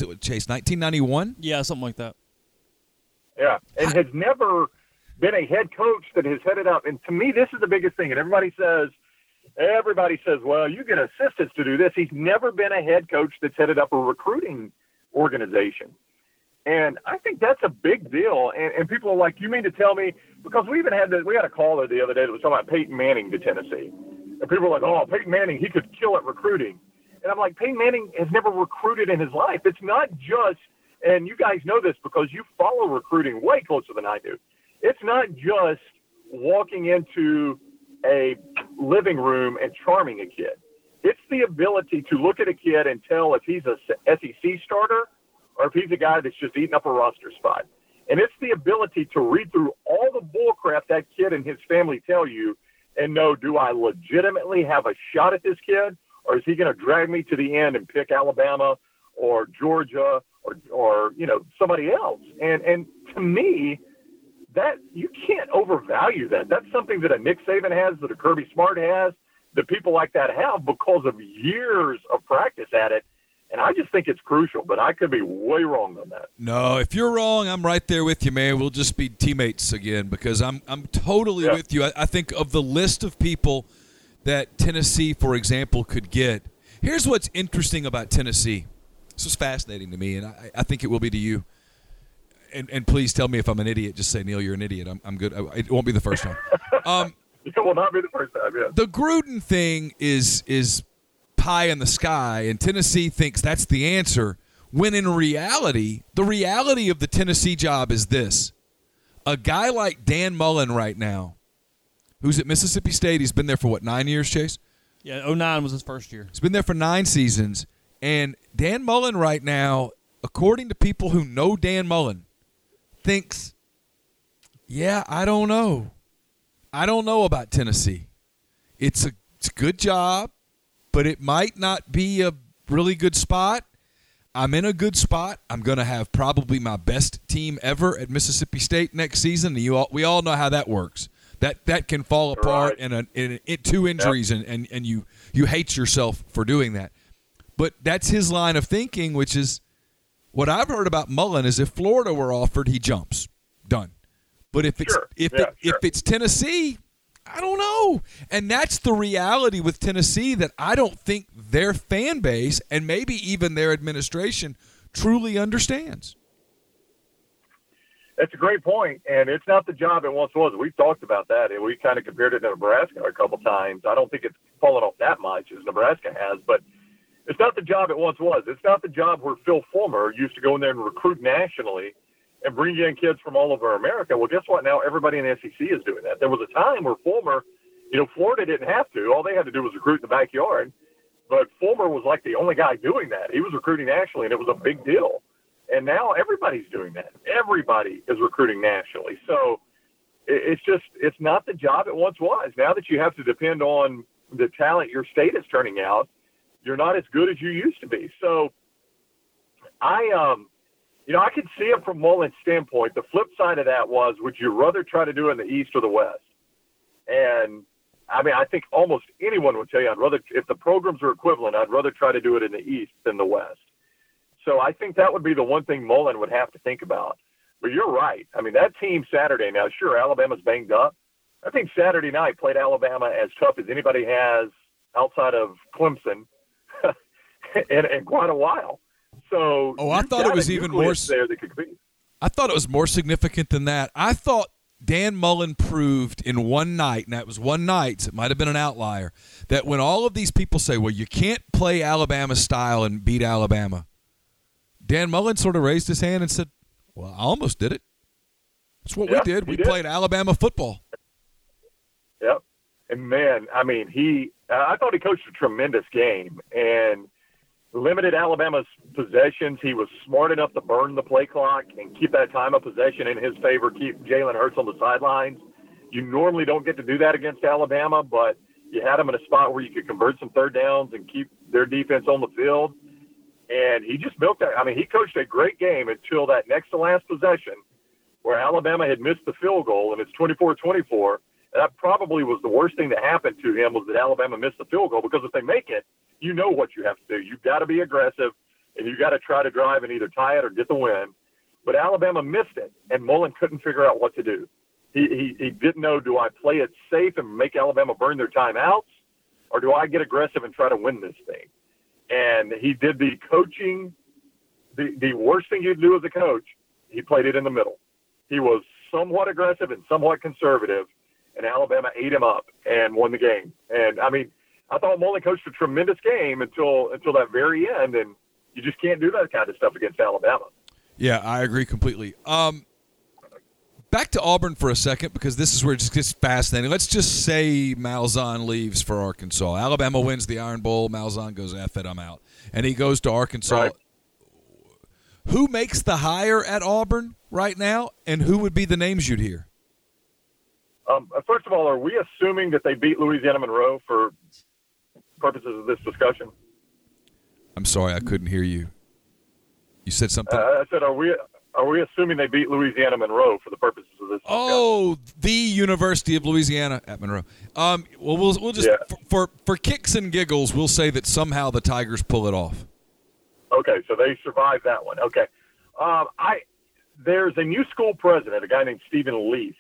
1991? Yeah, something like that. Yeah, and has never been a head coach that has headed up. And to me, this is the biggest thing. And everybody says, well, you get assistants to do this. He's never been a head coach that's headed up a recruiting organization. And I think that's a big deal. And people are like, you mean to tell me, because we had a caller the other day that was talking about Peyton Manning to Tennessee. And people were like, oh, Peyton Manning, he could kill at recruiting. And I'm like, Peyton Manning has never recruited in his life. It's not just, and you guys know this because you follow recruiting way closer than I do. It's not just walking into a living room and charming a kid. It's the ability to look at a kid and tell if he's a SEC starter or if he's a guy that's just eating up a roster spot. And it's the ability to read through all the bullcrap that kid and his family tell you and know, do I legitimately have a shot at this kid, or is he going to drag me to the end and pick Alabama or Georgia or somebody else? And to me, that you can't overvalue that. That's something that a Nick Saban has, that a Kirby Smart has, that people like that have because of years of practice at it. And I just think it's crucial, but I could be way wrong on that. No, if you're wrong, I'm right there with you, man. We'll just be teammates again because I'm totally with you. I think of the list of people that Tennessee, for example, could get. Here's what's interesting about Tennessee. This is fascinating to me, and I think it will be to you. And please tell me if I'm an idiot. Just say, Neil, you're an idiot. I'm good. It won't be the first time. It will not be the first time, yeah. The Gruden thing is pie in the sky, and Tennessee thinks that's the answer, when in reality, the reality of the Tennessee job is this. A guy like Dan Mullen right now, who's at Mississippi State, he's been there for, 9 years, Chase? Yeah, 2009 was his first year. He's been there for 9 seasons, and Dan Mullen right now, according to people who know Dan Mullen, thinks, I don't know. I don't know about Tennessee. It's a good job, but it might not be a really good spot. I'm in a good spot. I'm going to have probably my best team ever at Mississippi State next season. We all know how that works. That can fall apart in 2 injuries, and you hate yourself for doing that. But that's his line of thinking, which is, what I've heard about Mullen is if Florida were offered, he jumps. Done. But if it's Tennessee, I don't know. And that's the reality with Tennessee, that I don't think their fan base and maybe even their administration truly understands. That's a great point, and it's not the job it once was. We've talked about that, and we kind of compared it to Nebraska a couple times. I don't think it's fallen off that much as Nebraska has, but It's not the job it once was. It's not the job where Phil Fulmer used to go in there and recruit nationally and bring in kids from all over America. Well, guess what? Now everybody in the SEC is doing that. There was a time where Fulmer, Florida didn't have to. All they had to do was recruit in the backyard. But Fulmer was like the only guy doing that. He was recruiting nationally, and it was a big deal. And now everybody's doing that. Everybody is recruiting nationally. So it's not the job it once was. Now that you have to depend on the talent your state is turning out, you're not as good as you used to be. So I could see it from Mullen's standpoint. The flip side of that was, would you rather try to do it in the East or the West? And I mean, I think almost anyone would tell you, if the programs are equivalent, I'd rather try to do it in the East than the West. So I think that would be the one thing Mullen would have to think about. But you're right. I mean, that team Saturday, now, sure, Alabama's banged up. I think Saturday night played Alabama as tough as anybody has outside of Clemson in quite a while. So I thought it was even more there that could compete. I thought it was more significant than that. I thought Dan Mullen proved in one night, and that was one night, so it might have been an outlier, that when all of these people say, well, you can't play Alabama style and beat Alabama, Dan Mullen sort of raised his hand and said, well, I almost did it. That's what we did. We played Alabama football. Yep. And, man, I mean, I thought he coached a tremendous game and limited Alabama's possessions. He was smart enough to burn the play clock and keep that time of possession in his favor, keep Jalen Hurts on the sidelines. You normally don't get to do that against Alabama, but you had him in a spot where you could convert some third downs and keep their defense on the field. And he just milked that. I mean, he coached a great game until that next to last possession where Alabama had missed the field goal, and it's 24-24. That probably was the worst thing that happened to him, was that Alabama missed the field goal, because if they make it, you know what you have to do. You've got to be aggressive, and you've got to try to drive and either tie it or get the win. But Alabama missed it, and Mullen couldn't figure out what to do. He didn't know, do I play it safe and make Alabama burn their timeouts, or do I get aggressive and try to win this thing? And he did the coaching, the worst thing you'd do as a coach, he played it in the middle. He was somewhat aggressive and somewhat conservative, and Alabama ate him up and won the game. And, I mean, I thought Mullen coached a tremendous game until that very end, and you just can't do that kind of stuff against Alabama. Yeah, I agree completely. Back to Auburn for a second, because this is where it just gets fascinating. Let's just say Malzahn leaves for Arkansas. Alabama wins the Iron Bowl. Malzahn goes, F it, I'm out. And he goes to Arkansas. Right. Who makes the hire at Auburn right now, and who would be the names you'd hear? First of all, are we assuming that they beat Louisiana Monroe for purposes of this discussion? I'm sorry, I couldn't hear you. You said something? I said, are we assuming they beat Louisiana Monroe for the purposes of this discussion? Oh, the University of Louisiana at Monroe. Well, we'll just for kicks and giggles, we'll say that somehow the Tigers pull it off. Okay, so they survived that one. Okay, there's a new school president, a guy named Stephen Leaf,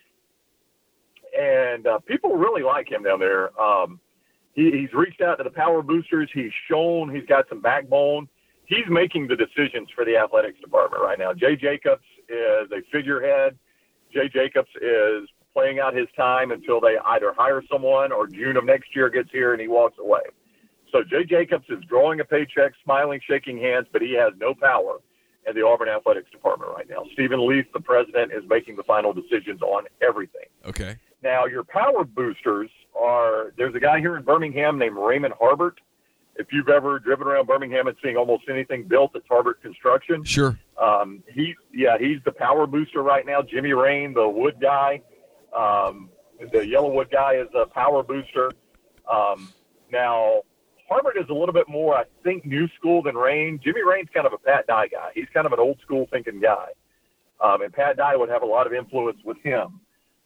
and people really like him down there. He's reached out to the power boosters. He's shown he's got some backbone. He's making the decisions for the athletics department right now. Jay Jacobs is a figurehead. Jay Jacobs is playing out his time until they either hire someone or June of next year gets here and he walks away. So Jay Jacobs is drawing a paycheck, smiling, shaking hands, but he has no power in the Auburn athletics department right now. Stephen Leaf, the president, is making the final decisions on everything. Okay. Now, your power boosters there's a guy here in Birmingham named Raymond Harbert. If you've ever driven around Birmingham and seen almost anything built, it's Harbert Construction. Sure. He's the power booster right now. Jimmy Rain, the wood guy, the yellow wood guy, is a power booster. Now, Harbert is a little bit more, I think, new school than Rain. Jimmy Rain's kind of a Pat Dye guy. He's kind of an old school thinking guy. And Pat Dye would have a lot of influence with him.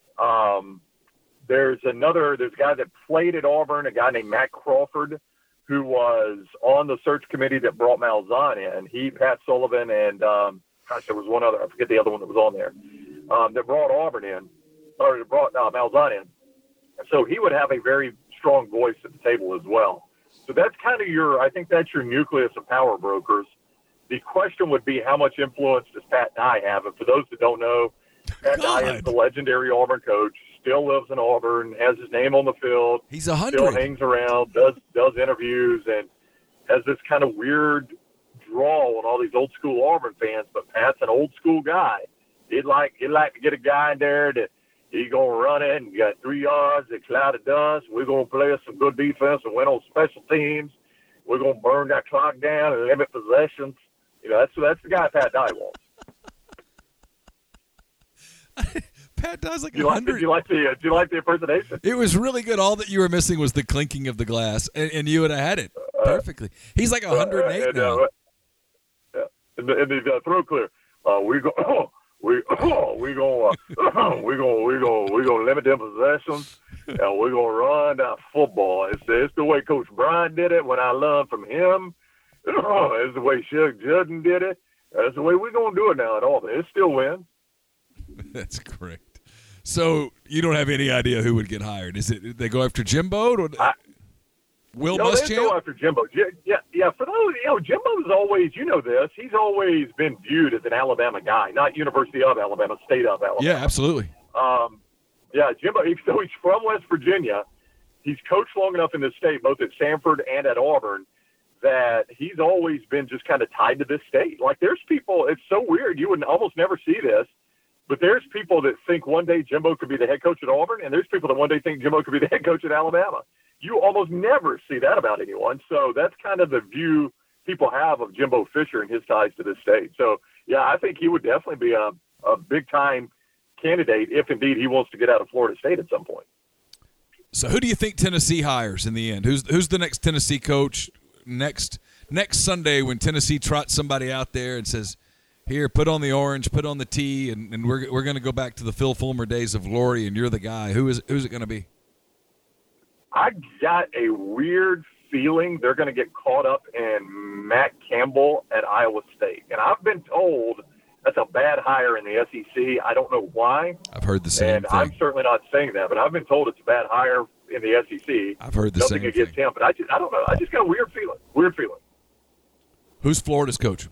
There's a guy that played at Auburn, a guy named Matt Crawford, who was on the search committee that brought Malzahn in. He, Pat Sullivan, and there was one other, I forget the other one that was on there, that brought Auburn in, or brought Malzahn in. And so he would have a very strong voice at the table as well. So that's kind of I think that's your nucleus of power brokers. The question would be, how much influence does Pat Dye have? And for those that don't know, Pat Dye is the legendary Auburn coach, still lives in Auburn, has his name on the field. He's 100. Still hangs around, does interviews, and has this kind of weird draw on all these old school Auburn fans, but Pat's an old school guy. He'd like to get a guy in there that he's going to run it and you got 3 yards, a cloud of dust. We're going to play us some good defense and win on special teams. We're going to burn that clock down and limit possessions. You know, that's the guy Pat Dye wants. Pat Dye's like Do you 100. like the impersonation? It was really good. All that you were missing was the clinking of the glass, and you would have had it perfectly. He's like 108 now. And the throat clear. We're gonna limit them possessions, and we're gonna run that football. It's the way Coach Brian did it when I learned from him. It's the way Shug Judden did it. That's the way we're gonna do it now at Auburn. It still wins. That's correct. So you don't have any idea who would get hired? Is it they go after Jimbo or Will Muschamp? They go after Jimbo. Yeah. For those, Jimbo's always, this. He's always been viewed as an Alabama guy, not University of Alabama, State of Alabama. Yeah, absolutely. Jimbo. So he's from West Virginia. He's coached long enough in this state, both at Samford and at Auburn, that he's always been just kind of tied to this state. Like there's people. It's so weird. You would almost never see this. But there's people that think one day Jimbo could be the head coach at Auburn, and there's people that one day think Jimbo could be the head coach at Alabama. You almost never see that about anyone. So that's kind of the view people have of Jimbo Fisher and his ties to this state. So, yeah, I think he would definitely be a big-time candidate if, indeed, he wants to get out of Florida State at some point. So who do you think Tennessee hires in the end? Who's the next Tennessee coach next Sunday when Tennessee trots somebody out there and says, here, put on the orange, put on the T, and we're going to go back to the Phil Fulmer days of glory, and you're the guy. Who's it going to be? I got a weird feeling they're going to get caught up in Matt Campbell at Iowa State. And I've been told that's a bad hire in the SEC. I don't know why. I've heard the same thing. I'm certainly not saying that, but I've been told it's a bad hire in the SEC. I've heard the Nothing same against thing. him, but I don't know. I just got a weird feeling. Who's Florida's coach?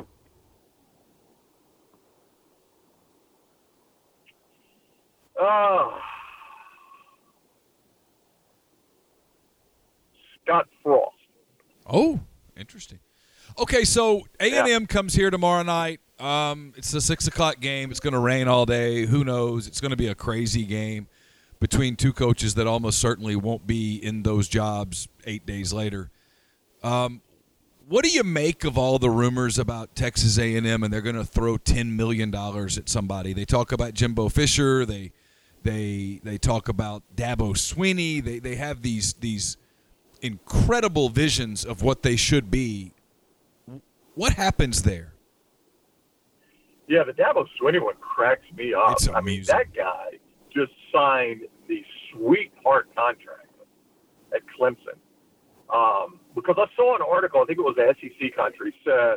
Scott Frost. Oh, interesting. Okay, so A&M comes here tomorrow night. It's a 6:00 game. It's going to rain all day. Who knows? It's going to be a crazy game between two coaches that almost certainly won't be in those jobs 8 days later. What do you make of all the rumors about Texas A&M and they're going to throw $10 million at somebody? They talk about Jimbo Fisher. They talk about Dabo Swinney. They have these incredible visions of what they should be. What happens there? Yeah, the Dabo Swinney one cracks me up. It's amusing. I mean, that guy just signed the sweetheart contract at Clemson. Because I saw an article, I think it was the SEC country, said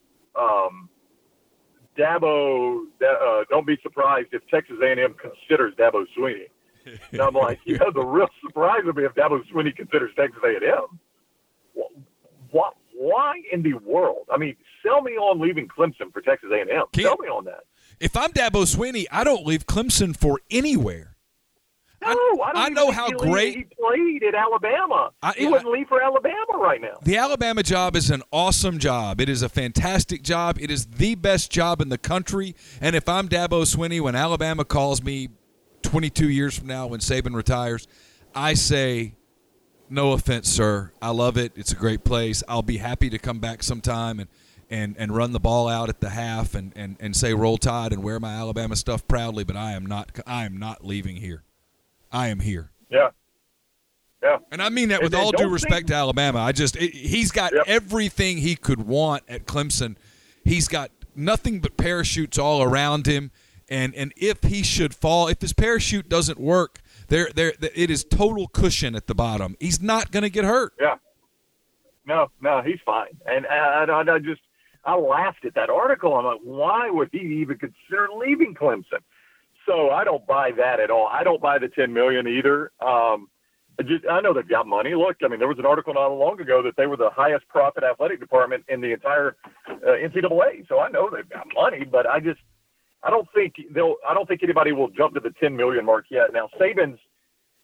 Dabo, don't be surprised if Texas A&M considers Dabo Swinney. And I'm like, the real surprise would be if Dabo Swinney considers Texas A&M. Why in the world? I mean, sell me on leaving Clemson for Texas A&M. Sell me on that. If I'm Dabo Swinney, I don't leave Clemson for anywhere. No, I know how great he played at Alabama. He wouldn't leave for Alabama right now. The Alabama job is an awesome job. It is a fantastic job. It is the best job in the country. And if I'm Dabo Swinney, when Alabama calls me 22 years from now when Saban retires, I say, no offense, sir. I love it. It's a great place. I'll be happy to come back sometime and run the ball out at the half and say Roll Tide and wear my Alabama stuff proudly, but I am not leaving here. I am here. Yeah. And I mean that with all due respect to Alabama. He's got everything he could want at Clemson. He's got nothing but parachutes all around him. And if he should fall, if his parachute doesn't work, it is total cushion at the bottom. He's not going to get hurt. Yeah. No, he's fine. And I laughed at that article. I'm like, why would he even consider leaving Clemson? So I don't buy that at all. I don't buy the $10 million either. I know they've got money. Look, I mean, there was an article not long ago that they were the highest profit athletic department in the entire NCAA. So I know they've got money, but I don't think anybody will jump to the $10 million mark yet. Now Saban's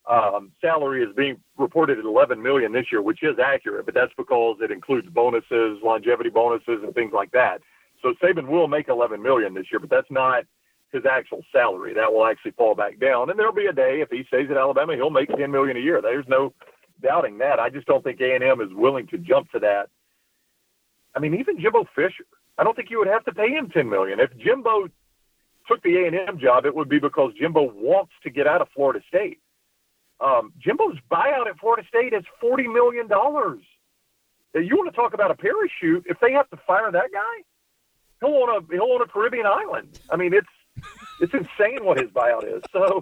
salary is being reported at $11 million this year, which is accurate, but that's because it includes bonuses, longevity bonuses, and things like that. So Saban will make $11 million this year, but that's not his actual salary. That will actually fall back down. And there'll be a day, if he stays at Alabama, he'll make $10 million a year. There's no doubting that. I just don't think A&M is willing to jump to that. I mean, even Jimbo Fisher, I don't think you would have to pay him $10 million. If Jimbo took the A&M job, it would be because Jimbo wants to get out of Florida State. Jimbo's buyout at Florida State is $40 million. You want to talk about a parachute? If they have to fire that guy, he'll own a Caribbean island. I mean, it's insane what his buyout is. So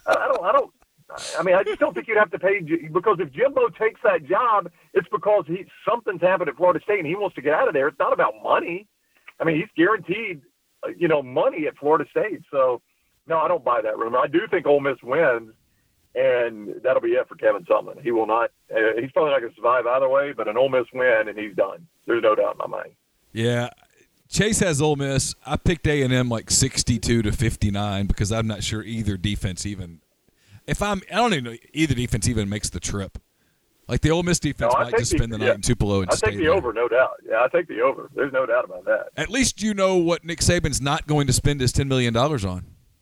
I just don't think you'd have to pay, because if Jimbo takes that job, it's because something's happened at Florida State and he wants to get out of there. It's not about money. I mean, he's guaranteed, money at Florida State. So no, I don't buy that rumor. I do think Ole Miss wins. And that'll be it for Kevin Sumlin. He will not. He's probably not going to survive either way. But an Ole Miss win, and he's done. There's no doubt in my mind. Yeah, Chase has Ole Miss. I picked A&M like 62-59 because I'm not sure either defense even. I don't even know either defense even makes the trip. Like the Ole Miss defense might just spend the night in Tupelo and stay there. I take the over, no doubt. Yeah, I take the over. There's no doubt about that. At least you know what Nick Saban's not going to spend his $10 million on.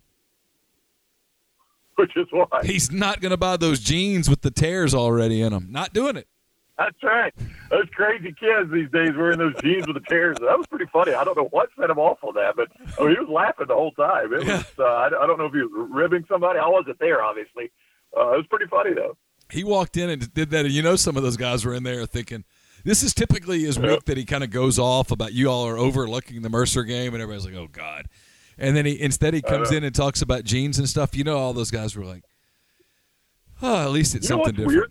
Which is why he's not going to buy those jeans with the tears already in them. Not doing it. That's right. Those crazy kids these days wearing those jeans with the tears. That was pretty funny. I don't know what set him off on that, but he was laughing the whole time. It was. I don't know if he was ribbing somebody. I wasn't there, obviously. It was pretty funny though. He walked in and did that, and some of those guys were in there thinking, this is typically his week that he kind of goes off about you all are overlooking the Mercer game, and everybody's like, oh God. And then he comes in and talks about jeans and stuff. All those guys were like, oh, at least it's something different.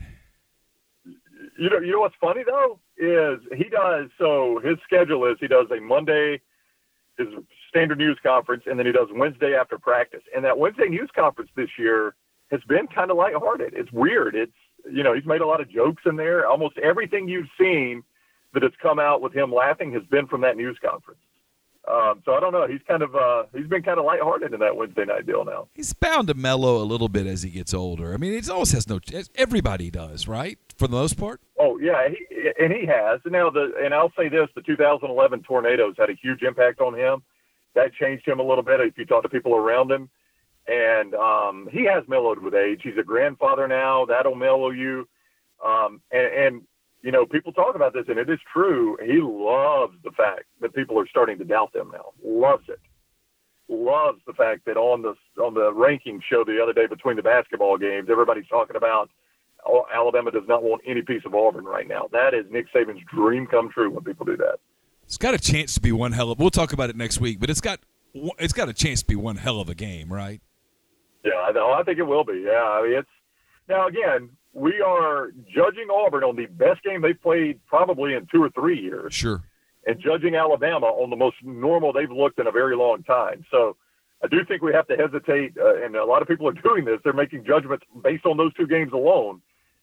Weird? You know what's funny though is he does. So his schedule is he does a Monday, his standard news conference, and then he does Wednesday after practice. And that Wednesday news conference this year has been kind of lighthearted. It's weird. It's he's made a lot of jokes in there. Almost everything you've seen that has come out with him laughing has been from that news conference. So I don't know. He's been kind of lighthearted in that Wednesday night deal now. He's bound to mellow a little bit as he gets older. I mean, it always has everybody does, right? For the most part. Oh yeah, he has. Now and I'll say this: the 2011 tornadoes had a huge impact on him. That changed him a little bit if you talk to people around him, and he has mellowed with age. He's a grandfather now. That'll mellow you, and people talk about this, and it is true. He loves the fact that people are starting to doubt them now. Loves it. Loves the fact that on the ranking show the other day between the basketball games, everybody's talking about Alabama does not want any piece of Auburn right now. That is Nick Saban's dream come true when people do that. It's got a chance to be one hell of. We'll talk about it next week, but it's got a chance to be one hell of a game, right? Yeah, I think it will be. Yeah, I mean it's now again. We are judging Auburn on the best game they've played probably in 2 or 3 years. Sure. And judging Alabama on the most normal they've looked in a very long time. So I do think we have to hesitate, and a lot of people are doing this. They're making judgments based on those 2 games alone.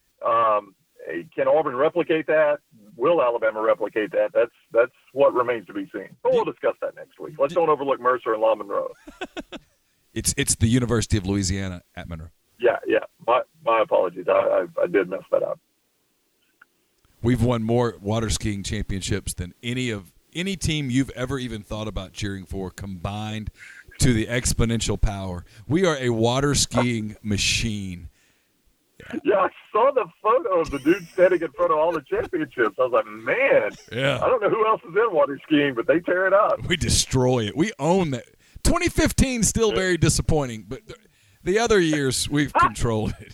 Can Auburn replicate that? Will Alabama replicate that? That's what remains to be seen. But we'll discuss that next week. Let's don't overlook Mercer and La Monroe. It's the University of Louisiana at Monroe. Yeah. My apologies. I did mess that up. We've won more water skiing championships than any team you've ever even thought about cheering for combined to the exponential power. We are a water skiing machine. Yeah, I saw the photo of the dude standing in front of all the championships. I was like, man, I don't know who else is in water skiing, but they tear it up. We destroy it. We own that. 2015 still very disappointing, but the other years we've controlled it.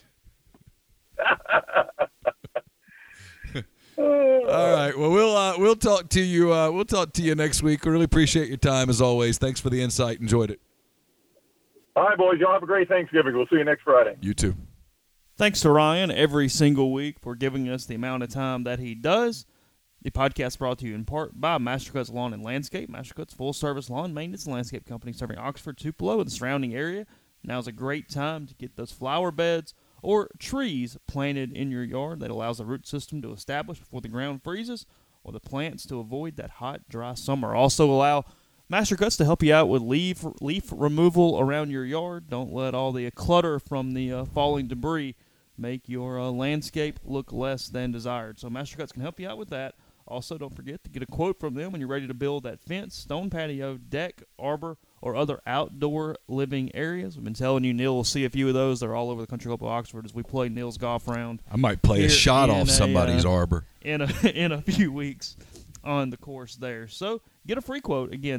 All right. Well, we'll talk to you. We'll talk to you next week. We really appreciate your time as always. Thanks for the insight. Enjoyed it. All right, boys. Y'all have a great Thanksgiving. We'll see you next Friday. You too. Thanks to Ryan every single week for giving us the amount of time that he does. The podcast brought to you in part by Mastercuts Lawn and Landscape. Mastercuts full-service lawn maintenance and landscape company serving Oxford, Tupelo, and the surrounding area. Now's a great time to get those flower beds or trees planted in your yard. That allows the root system to establish before the ground freezes, or the plants to avoid that hot, dry summer. Also allow Mastercuts to help you out with leaf removal around your yard. Don't let all the clutter from the falling debris make your landscape look less than desired. So MasterCuts can help you out with that. Also, don't forget to get a quote from them when you're ready to build that fence, stone patio, deck, arbor, or other outdoor living areas. We've been telling you Neil will see a few of those. They're all over the Country Club of Oxford as we play Neil's golf round. I might play a shot off somebody's arbor in a few weeks on the course there. So get a free quote, again,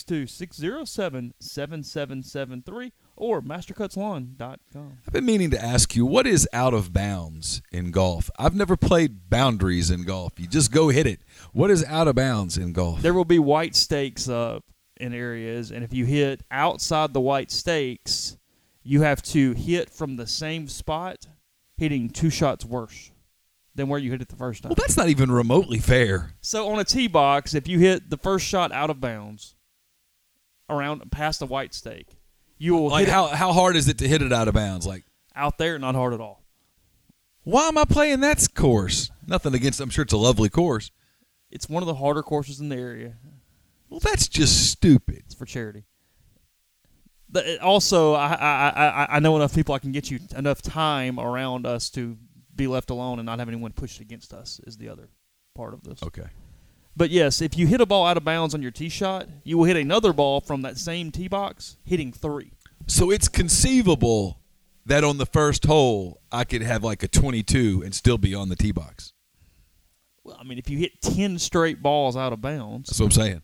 662-607-7773 or mastercutslawn.com. I've been meaning to ask you, what is out of bounds in golf? I've never played boundaries in golf. You just go hit it. What is out of bounds in golf? There will be white stakes up in areas, and if you hit outside the white stakes, you have to hit from the same spot, hitting 2 shots worse than where you hit it the first time. Well, that's not even remotely fair. So on a tee box, if you hit the first shot out of bounds, around past the white stake, you will like hit how hard is it to hit it out of bounds? Like out there, not hard at all. Why am I playing that course? Nothing against. I'm sure it's a lovely course. It's one of the harder courses in the area. Well, that's just stupid. It's for charity. Also, I know enough people. I can get you enough time around us to be left alone and not have anyone pushed against us. Is the other part of this. Okay. But yes, if you hit a ball out of bounds on your tee shot, you will hit another ball from that same tee box, hitting 3. So it's conceivable that on the first hole, I could have like a 22 and still be on the tee box. Well, I mean, if you hit 10 straight balls out of bounds. That's what I'm saying.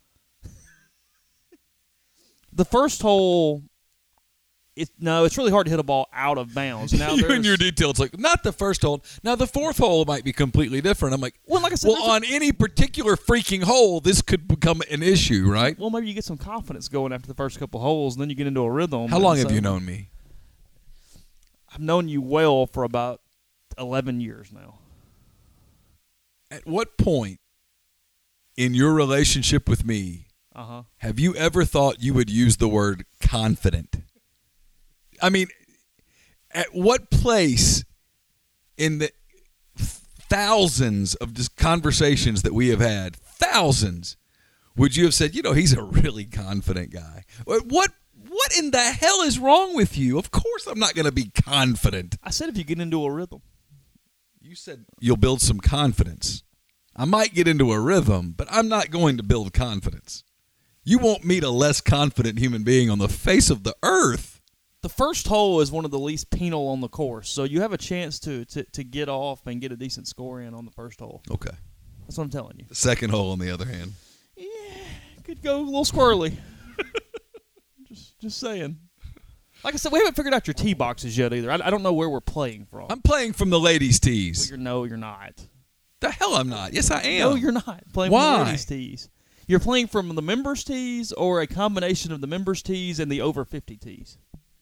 The first hole, it's really hard to hit a ball out of bounds. Now you and your detail, it's like, not the first hole. Now, the fourth hole might be completely different. I'm like, like I said, on any particular freaking hole, this could become an issue, right? Well, maybe you get some confidence going after the first couple holes, and then you get into a rhythm. How long have you known me? I've known you well for about 11 years now. At what point in your relationship with me have you ever thought you would use the word confident? I mean, at what place in the thousands of just conversations that we have had, thousands, would you have said, he's a really confident guy? What in the hell is wrong with you? Of course I'm not going to be confident. I said if you get into a rhythm. You said you'll build some confidence. I might get into a rhythm, but I'm not going to build confidence. You won't meet a less confident human being on the face of the earth. The first hole is one of the least penal on the course, so you have a chance to get off and get a decent score in on the first hole. Okay. That's what I'm telling you. The second hole, on the other hand. Yeah, could go a little squirrely. just saying. Like I said, we haven't figured out your tee boxes yet either. I don't know where we're playing from. I'm playing from the ladies' tees. No, you're not. The hell I'm not. Yes, I am. No, you're not playing from the ladies' tees. You're playing from the members' tees or a combination of the members' tees and the over 50 tees.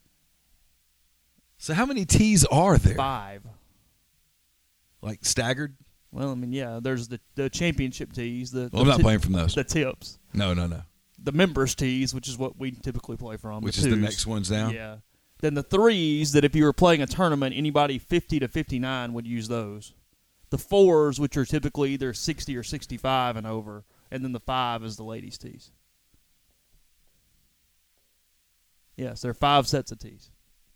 So how many tees are there? 5. Like staggered? Well, I mean, yeah, there's the championship tees. I'm not playing from those. The tips. No. The members' tees, which is what we typically play from. Which is the next ones down? Yeah. Then the 3s, that if you were playing a tournament, anybody 50 to 59 would use those. The 4s, which are typically either 60 or 65 and over. And then the 5 is the ladies' tees. Yes, there are 5 sets of tees.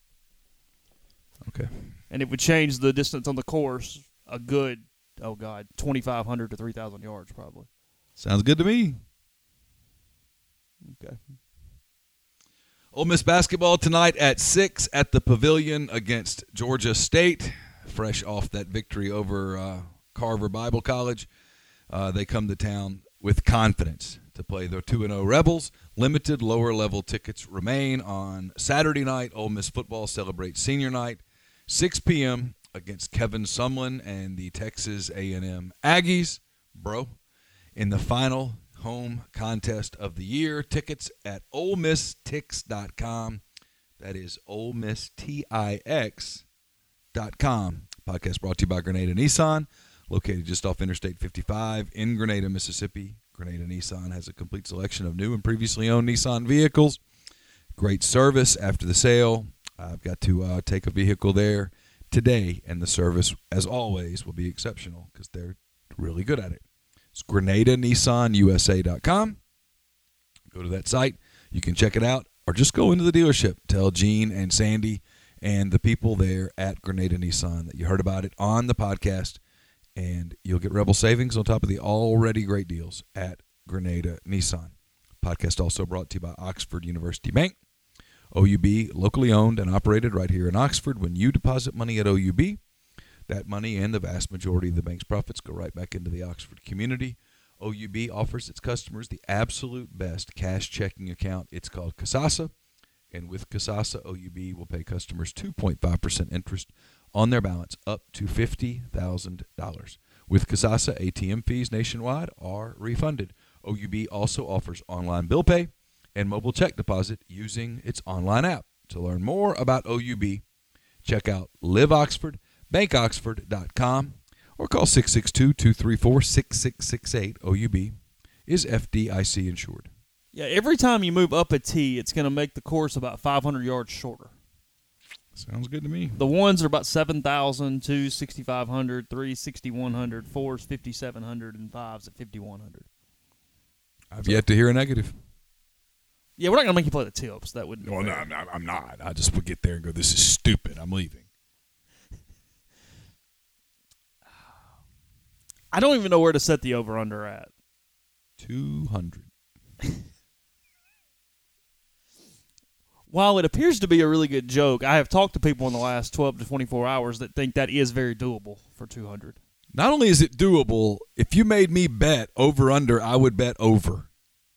Okay. And it would change the distance on the course a good, 2,500 to 3,000 yards probably. Sounds good to me. Okay. Ole Miss basketball tonight at 6 at the Pavilion against Georgia State. Fresh off that victory over Carver Bible College. They come to town with confidence to play their 2-0 Rebels. Limited lower-level tickets remain on Saturday night. Ole Miss football celebrates senior night, 6 p.m. against Kevin Sumlin and the Texas A&M Aggies, in the final home contest of the year. Tickets at OleMissTix.com. That is OleMissTix.com. Podcast brought to you by Grenada Nissan, located just off Interstate 55 in Grenada, Mississippi. Grenada Nissan has a complete selection of new and previously owned Nissan vehicles. Great service after the sale. I've got to take a vehicle there today, and the service, as always, will be exceptional because they're really good at it. It's GrenadaNissanUSA.com. Go to that site. You can check it out, or just go into the dealership. Tell Gene and Sandy and the people there at Grenada Nissan that you heard about it on the podcast, and you'll get Rebel savings on top of the already great deals at Grenada Nissan. Podcast also brought to you by Oxford University Bank. OUB, locally owned and operated right here in Oxford. When you deposit money at OUB, that money and the vast majority of the bank's profits go right back into the Oxford community. OUB offers its customers the absolute best cash checking account. It's called Kasasa, and with Kasasa, OUB will pay customers 2.5% interest on their balance up to $50,000. With Kasasa, ATM fees nationwide are refunded. OUB also offers online bill pay and mobile check deposit using its online app. To learn more about OUB, check out Live Oxford, bankoxford.com, or call 662-234-6668. OUB is FDIC insured. Yeah, every time you move up a tee, it's going to make the course about 500 yards shorter. Sounds good to me. The ones are about 7,000, 2, 6,500, 3, 6,100, 4s, 5,700, and 5s at 5,100. I've yet to hear a negative. Yeah, we're not going to make you play the tips. That wouldn't. Well, no, I'm not. I just would get there and go, this is stupid. I'm leaving. I don't even know where to set the over-under at. 200. While it appears to be a really good joke, I have talked to people in the last 12 to 24 hours that think that is very doable for 200. Not only is it doable, if you made me bet over-under, I would bet over.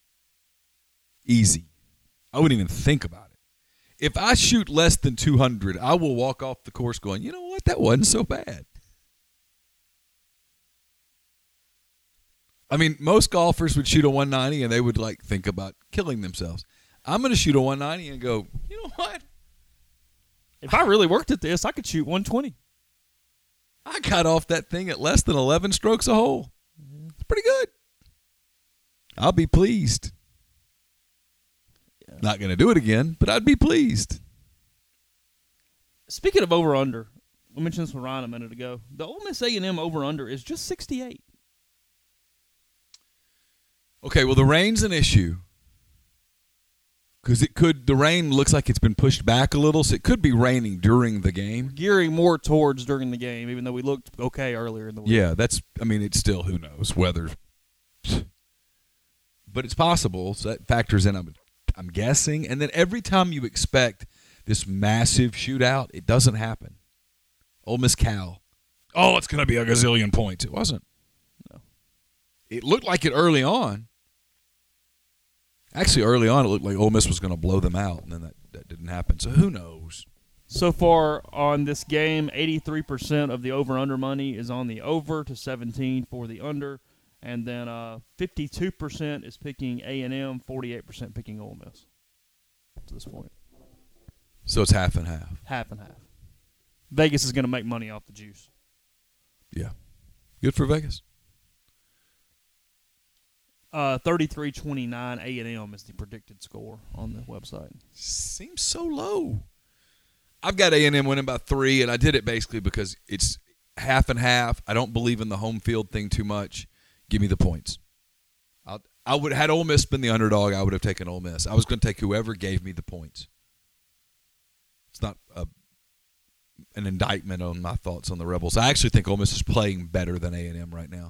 Easy. I wouldn't even think about it. If I shoot less than 200, I will walk off the course going, you know what, that wasn't so bad. I mean, most golfers would shoot a 190 and they would think about killing themselves. I'm going to shoot a 190 and go, you know what? If I really worked at this, I could shoot 120. I got off that thing at less than 11 strokes a hole. It's pretty good. I'll be pleased. Yeah. Not going to do it again, but I'd be pleased. Speaking of over-under, we mentioned this with Ryan a minute ago. The Ole Miss A&M over-under is just 68. Okay, well, the rain's an issue because the rain looks like it's been pushed back a little, so it could be raining during the game. Gearing more towards during the game, even though we looked okay earlier in the week. Yeah, it's still, who knows, weather. But it's possible, so that factors in, I'm guessing. And then every time you expect this massive shootout, it doesn't happen. Ole Miss Cal. Oh, it's going to be a gazillion points. It wasn't. No. It looked like it early on. Actually, early on, it looked like Ole Miss was going to blow them out, and then that didn't happen. So who knows? So far on this game, 83% of the over-under money is on the over to 17 for the under, and then 52% is picking A&M, 48% picking Ole Miss to this point. So it's half and half. Half and half. Vegas is going to make money off the juice. Yeah. Good for Vegas. 33-29 A&M is the predicted score on the website. Seems so low. I've got A&M winning by 3, and I did it basically because it's half and half. I don't believe in the home field thing too much. Give me the points. Had Ole Miss been the underdog, I would have taken Ole Miss. I was going to take whoever gave me the points. It's not an indictment on my thoughts on the Rebels. I actually think Ole Miss is playing better than A&M right now.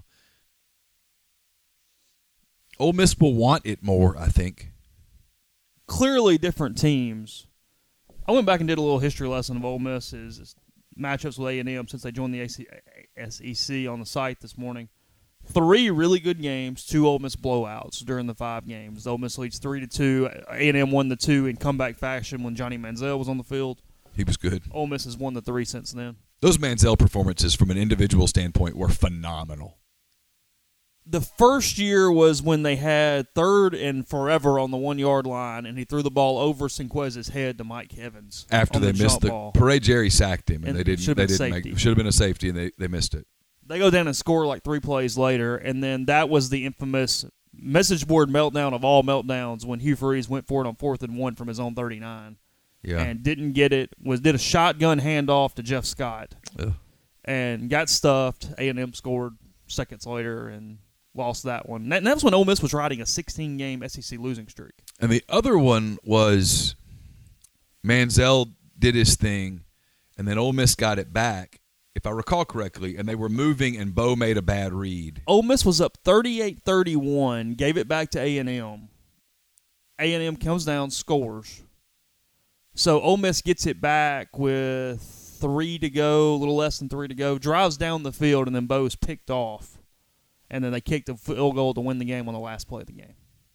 Ole Miss will want it more, I think. Clearly different teams. I went back and did a little history lesson of Ole Miss's matchups with A&M since they joined the SEC on the site this morning. 3 really good games, 2 Ole Miss blowouts during the 5 games. Ole Miss leads 3-2. A&M won the 2 in comeback fashion when Johnny Manziel was on the field. He was good. Ole Miss has won the 3 since then. Those Manziel performances from an individual standpoint were phenomenal. The first year was when they had 3rd and forever on the 1-yard line, and he threw the ball over Sinquez's head to Mike Evans. After they missed the ball. Parade, Jerry sacked him, and they didn't. Should have been a safety, and they missed it. They go down and score like 3 plays later, and then that was the infamous message board meltdown of all meltdowns when Hugh Freeze went for it on 4th and 1 from his own 39, and didn't get it. Did a shotgun handoff to Jeff Scott, and got stuffed. A&M scored seconds later and lost that one. And that was when Ole Miss was riding a 16-game SEC losing streak. And the other one was Manziel did his thing, and then Ole Miss got it back, if I recall correctly, and they were moving, and Bo made a bad read. Ole Miss was up 38-31, gave it back to A&M. A&M comes down, scores. So Ole Miss gets it back with 3 to go, a little less than 3 to go, drives down the field, and then Bo's picked off. And then they kicked a field goal to win the game on the last play of the game.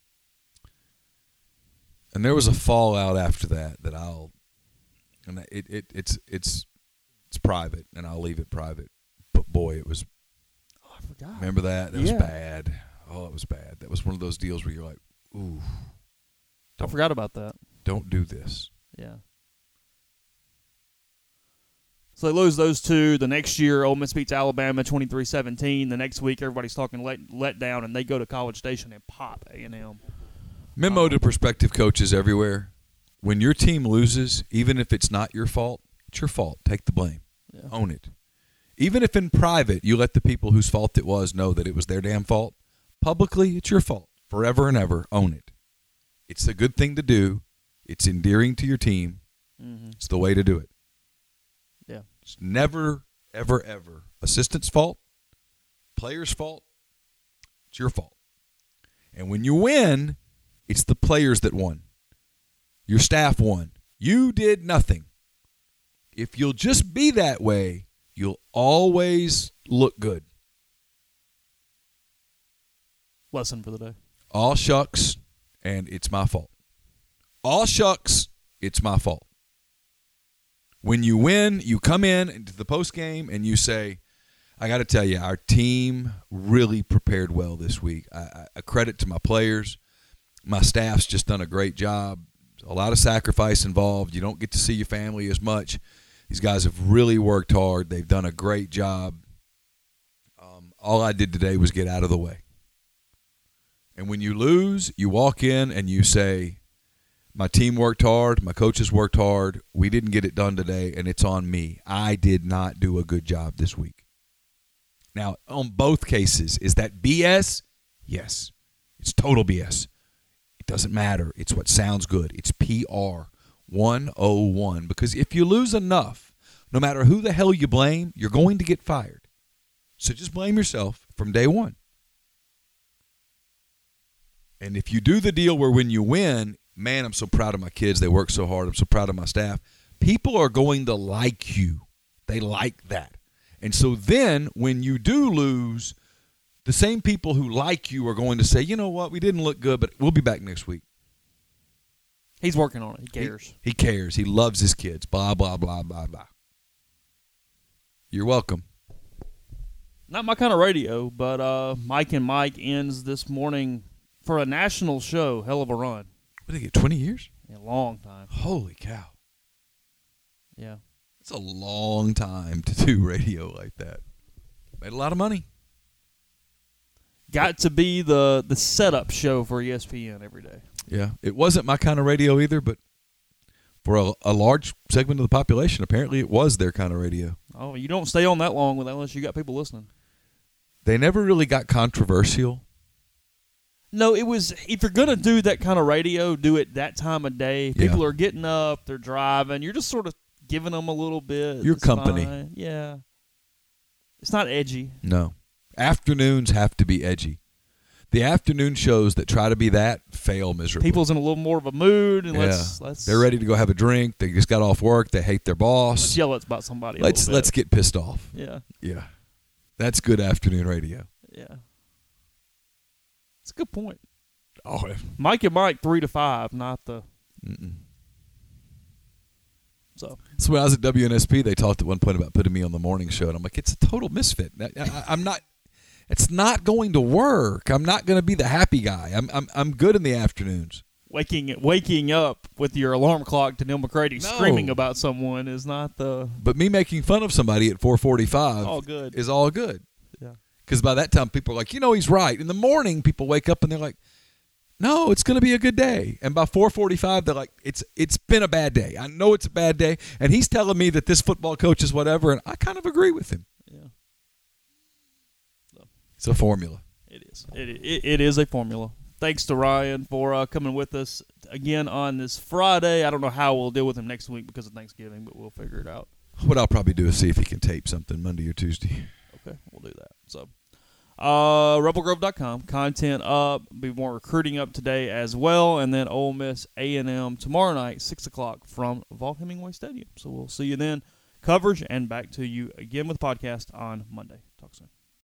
And there was a fallout after that it's private, and I'll leave it private. But boy, it was. Oh, I forgot. Remember that? That was bad. Oh, it was bad. That was one of those deals where you're like, ooh. I forgot about that. Don't do this. Yeah. So they lose those two. The next year, Ole Miss beats Alabama 23-17. The next week, everybody's talking let down, and they go to College Station and pop A&M. Memo to prospective coaches everywhere. When your team loses, even if it's not your fault, it's your fault. Take the blame. Yeah. Own it. Even if in private you let the people whose fault it was know that it was their damn fault, publicly it's your fault. Forever and ever, own it. It's a good thing to do. It's endearing to your team. Mm-hmm. It's the way to do it. Yeah. It's never, ever, ever assistant's fault, player's fault. It's your fault. And when you win, it's the players that won. Your staff won. You did nothing. If you'll just be that way, you'll always look good. Lesson for the day. All shucks, and it's my fault. All shucks, it's my fault. When you win, you come in into the postgame and you say, I got to tell you, our team really prepared well this week. I credit to my players. My staff's just done a great job. A lot of sacrifice involved. You don't get to see your family as much. These guys have really worked hard. They've done a great job. All I did today was get out of the way. And when you lose, you walk in and you say, my team worked hard, my coaches worked hard, we didn't get it done today, and it's on me. I did not do a good job this week. Now, on both cases, is that BS? Yes. It's total BS. It doesn't matter. It's what sounds good. It's PR 101. Because if you lose enough, no matter who the hell you blame, you're going to get fired. So just blame yourself from day one. And if you do the deal where when you win, man, I'm so proud of my kids. They work so hard. I'm so proud of my staff. People are going to like you. They like that. And so then when you do lose, the same people who like you are going to say, you know what, we didn't look good, but we'll be back next week. He's working on it. He cares. He cares. He loves his kids. Blah, blah, blah, blah, blah. You're welcome. Not my kind of radio, but Mike and Mike ends this morning for a national show. Hell of a run. What did they get, 20 years? A long time. Holy cow. Yeah. It's a long time to do radio like that. Made a lot of money. Got to be the setup show for ESPN every day. Yeah. It wasn't my kind of radio either, but for a large segment of the population, apparently it was their kind of radio. Oh, you don't stay on that long unless you got people listening. They never really got controversial. No, it was, if you're going to do that kind of radio, do it that time of day. People are getting up, they're driving. You're just sort of giving them a little bit. Your company. Fine. Yeah. It's not edgy. No. Afternoons have to be edgy. The afternoon shows that try to be that fail miserably. People's in a little more of a mood, and let's they're ready to go have a drink. They just got off work. They hate their boss. Let's yell about somebody. Let's get pissed off. Yeah. Yeah. That's good afternoon radio. Yeah. It's a good point. Oh, Mike and Mike 3 to 5, not the. So when I was at WNSP, they talked at one point about putting me on the morning show, and I'm like, it's a total misfit. I'm not. It's not going to work. I'm not going to be the happy guy. I'm good in the afternoons. Waking up with your alarm clock to Neil McCready screaming about someone is not the. But me making fun of somebody at 4:45 all good. Is all good. Yeah. Because by that time, people are like, he's right. In the morning, people wake up and they're like, no, it's going to be a good day. And by 4:45, they're like, it's been a bad day. I know it's a bad day. And he's telling me that this football coach is whatever, and I kind of agree with him. Yeah. So. It's a formula. It is. It is a formula. Thanks to Ryan for coming with us again on this Friday. I don't know how we'll deal with him next week because of Thanksgiving, but we'll figure it out. What I'll probably do is see if he can tape something Monday or Tuesday. Okay, we'll do that. So, RebelGrove.com, content up, be more recruiting up today as well, and then Ole Miss A&M tomorrow night, 6 o'clock from Vaught Hemingway Stadium. So we'll see you then. Coverage and back to you again with the podcast on Monday. Talk soon.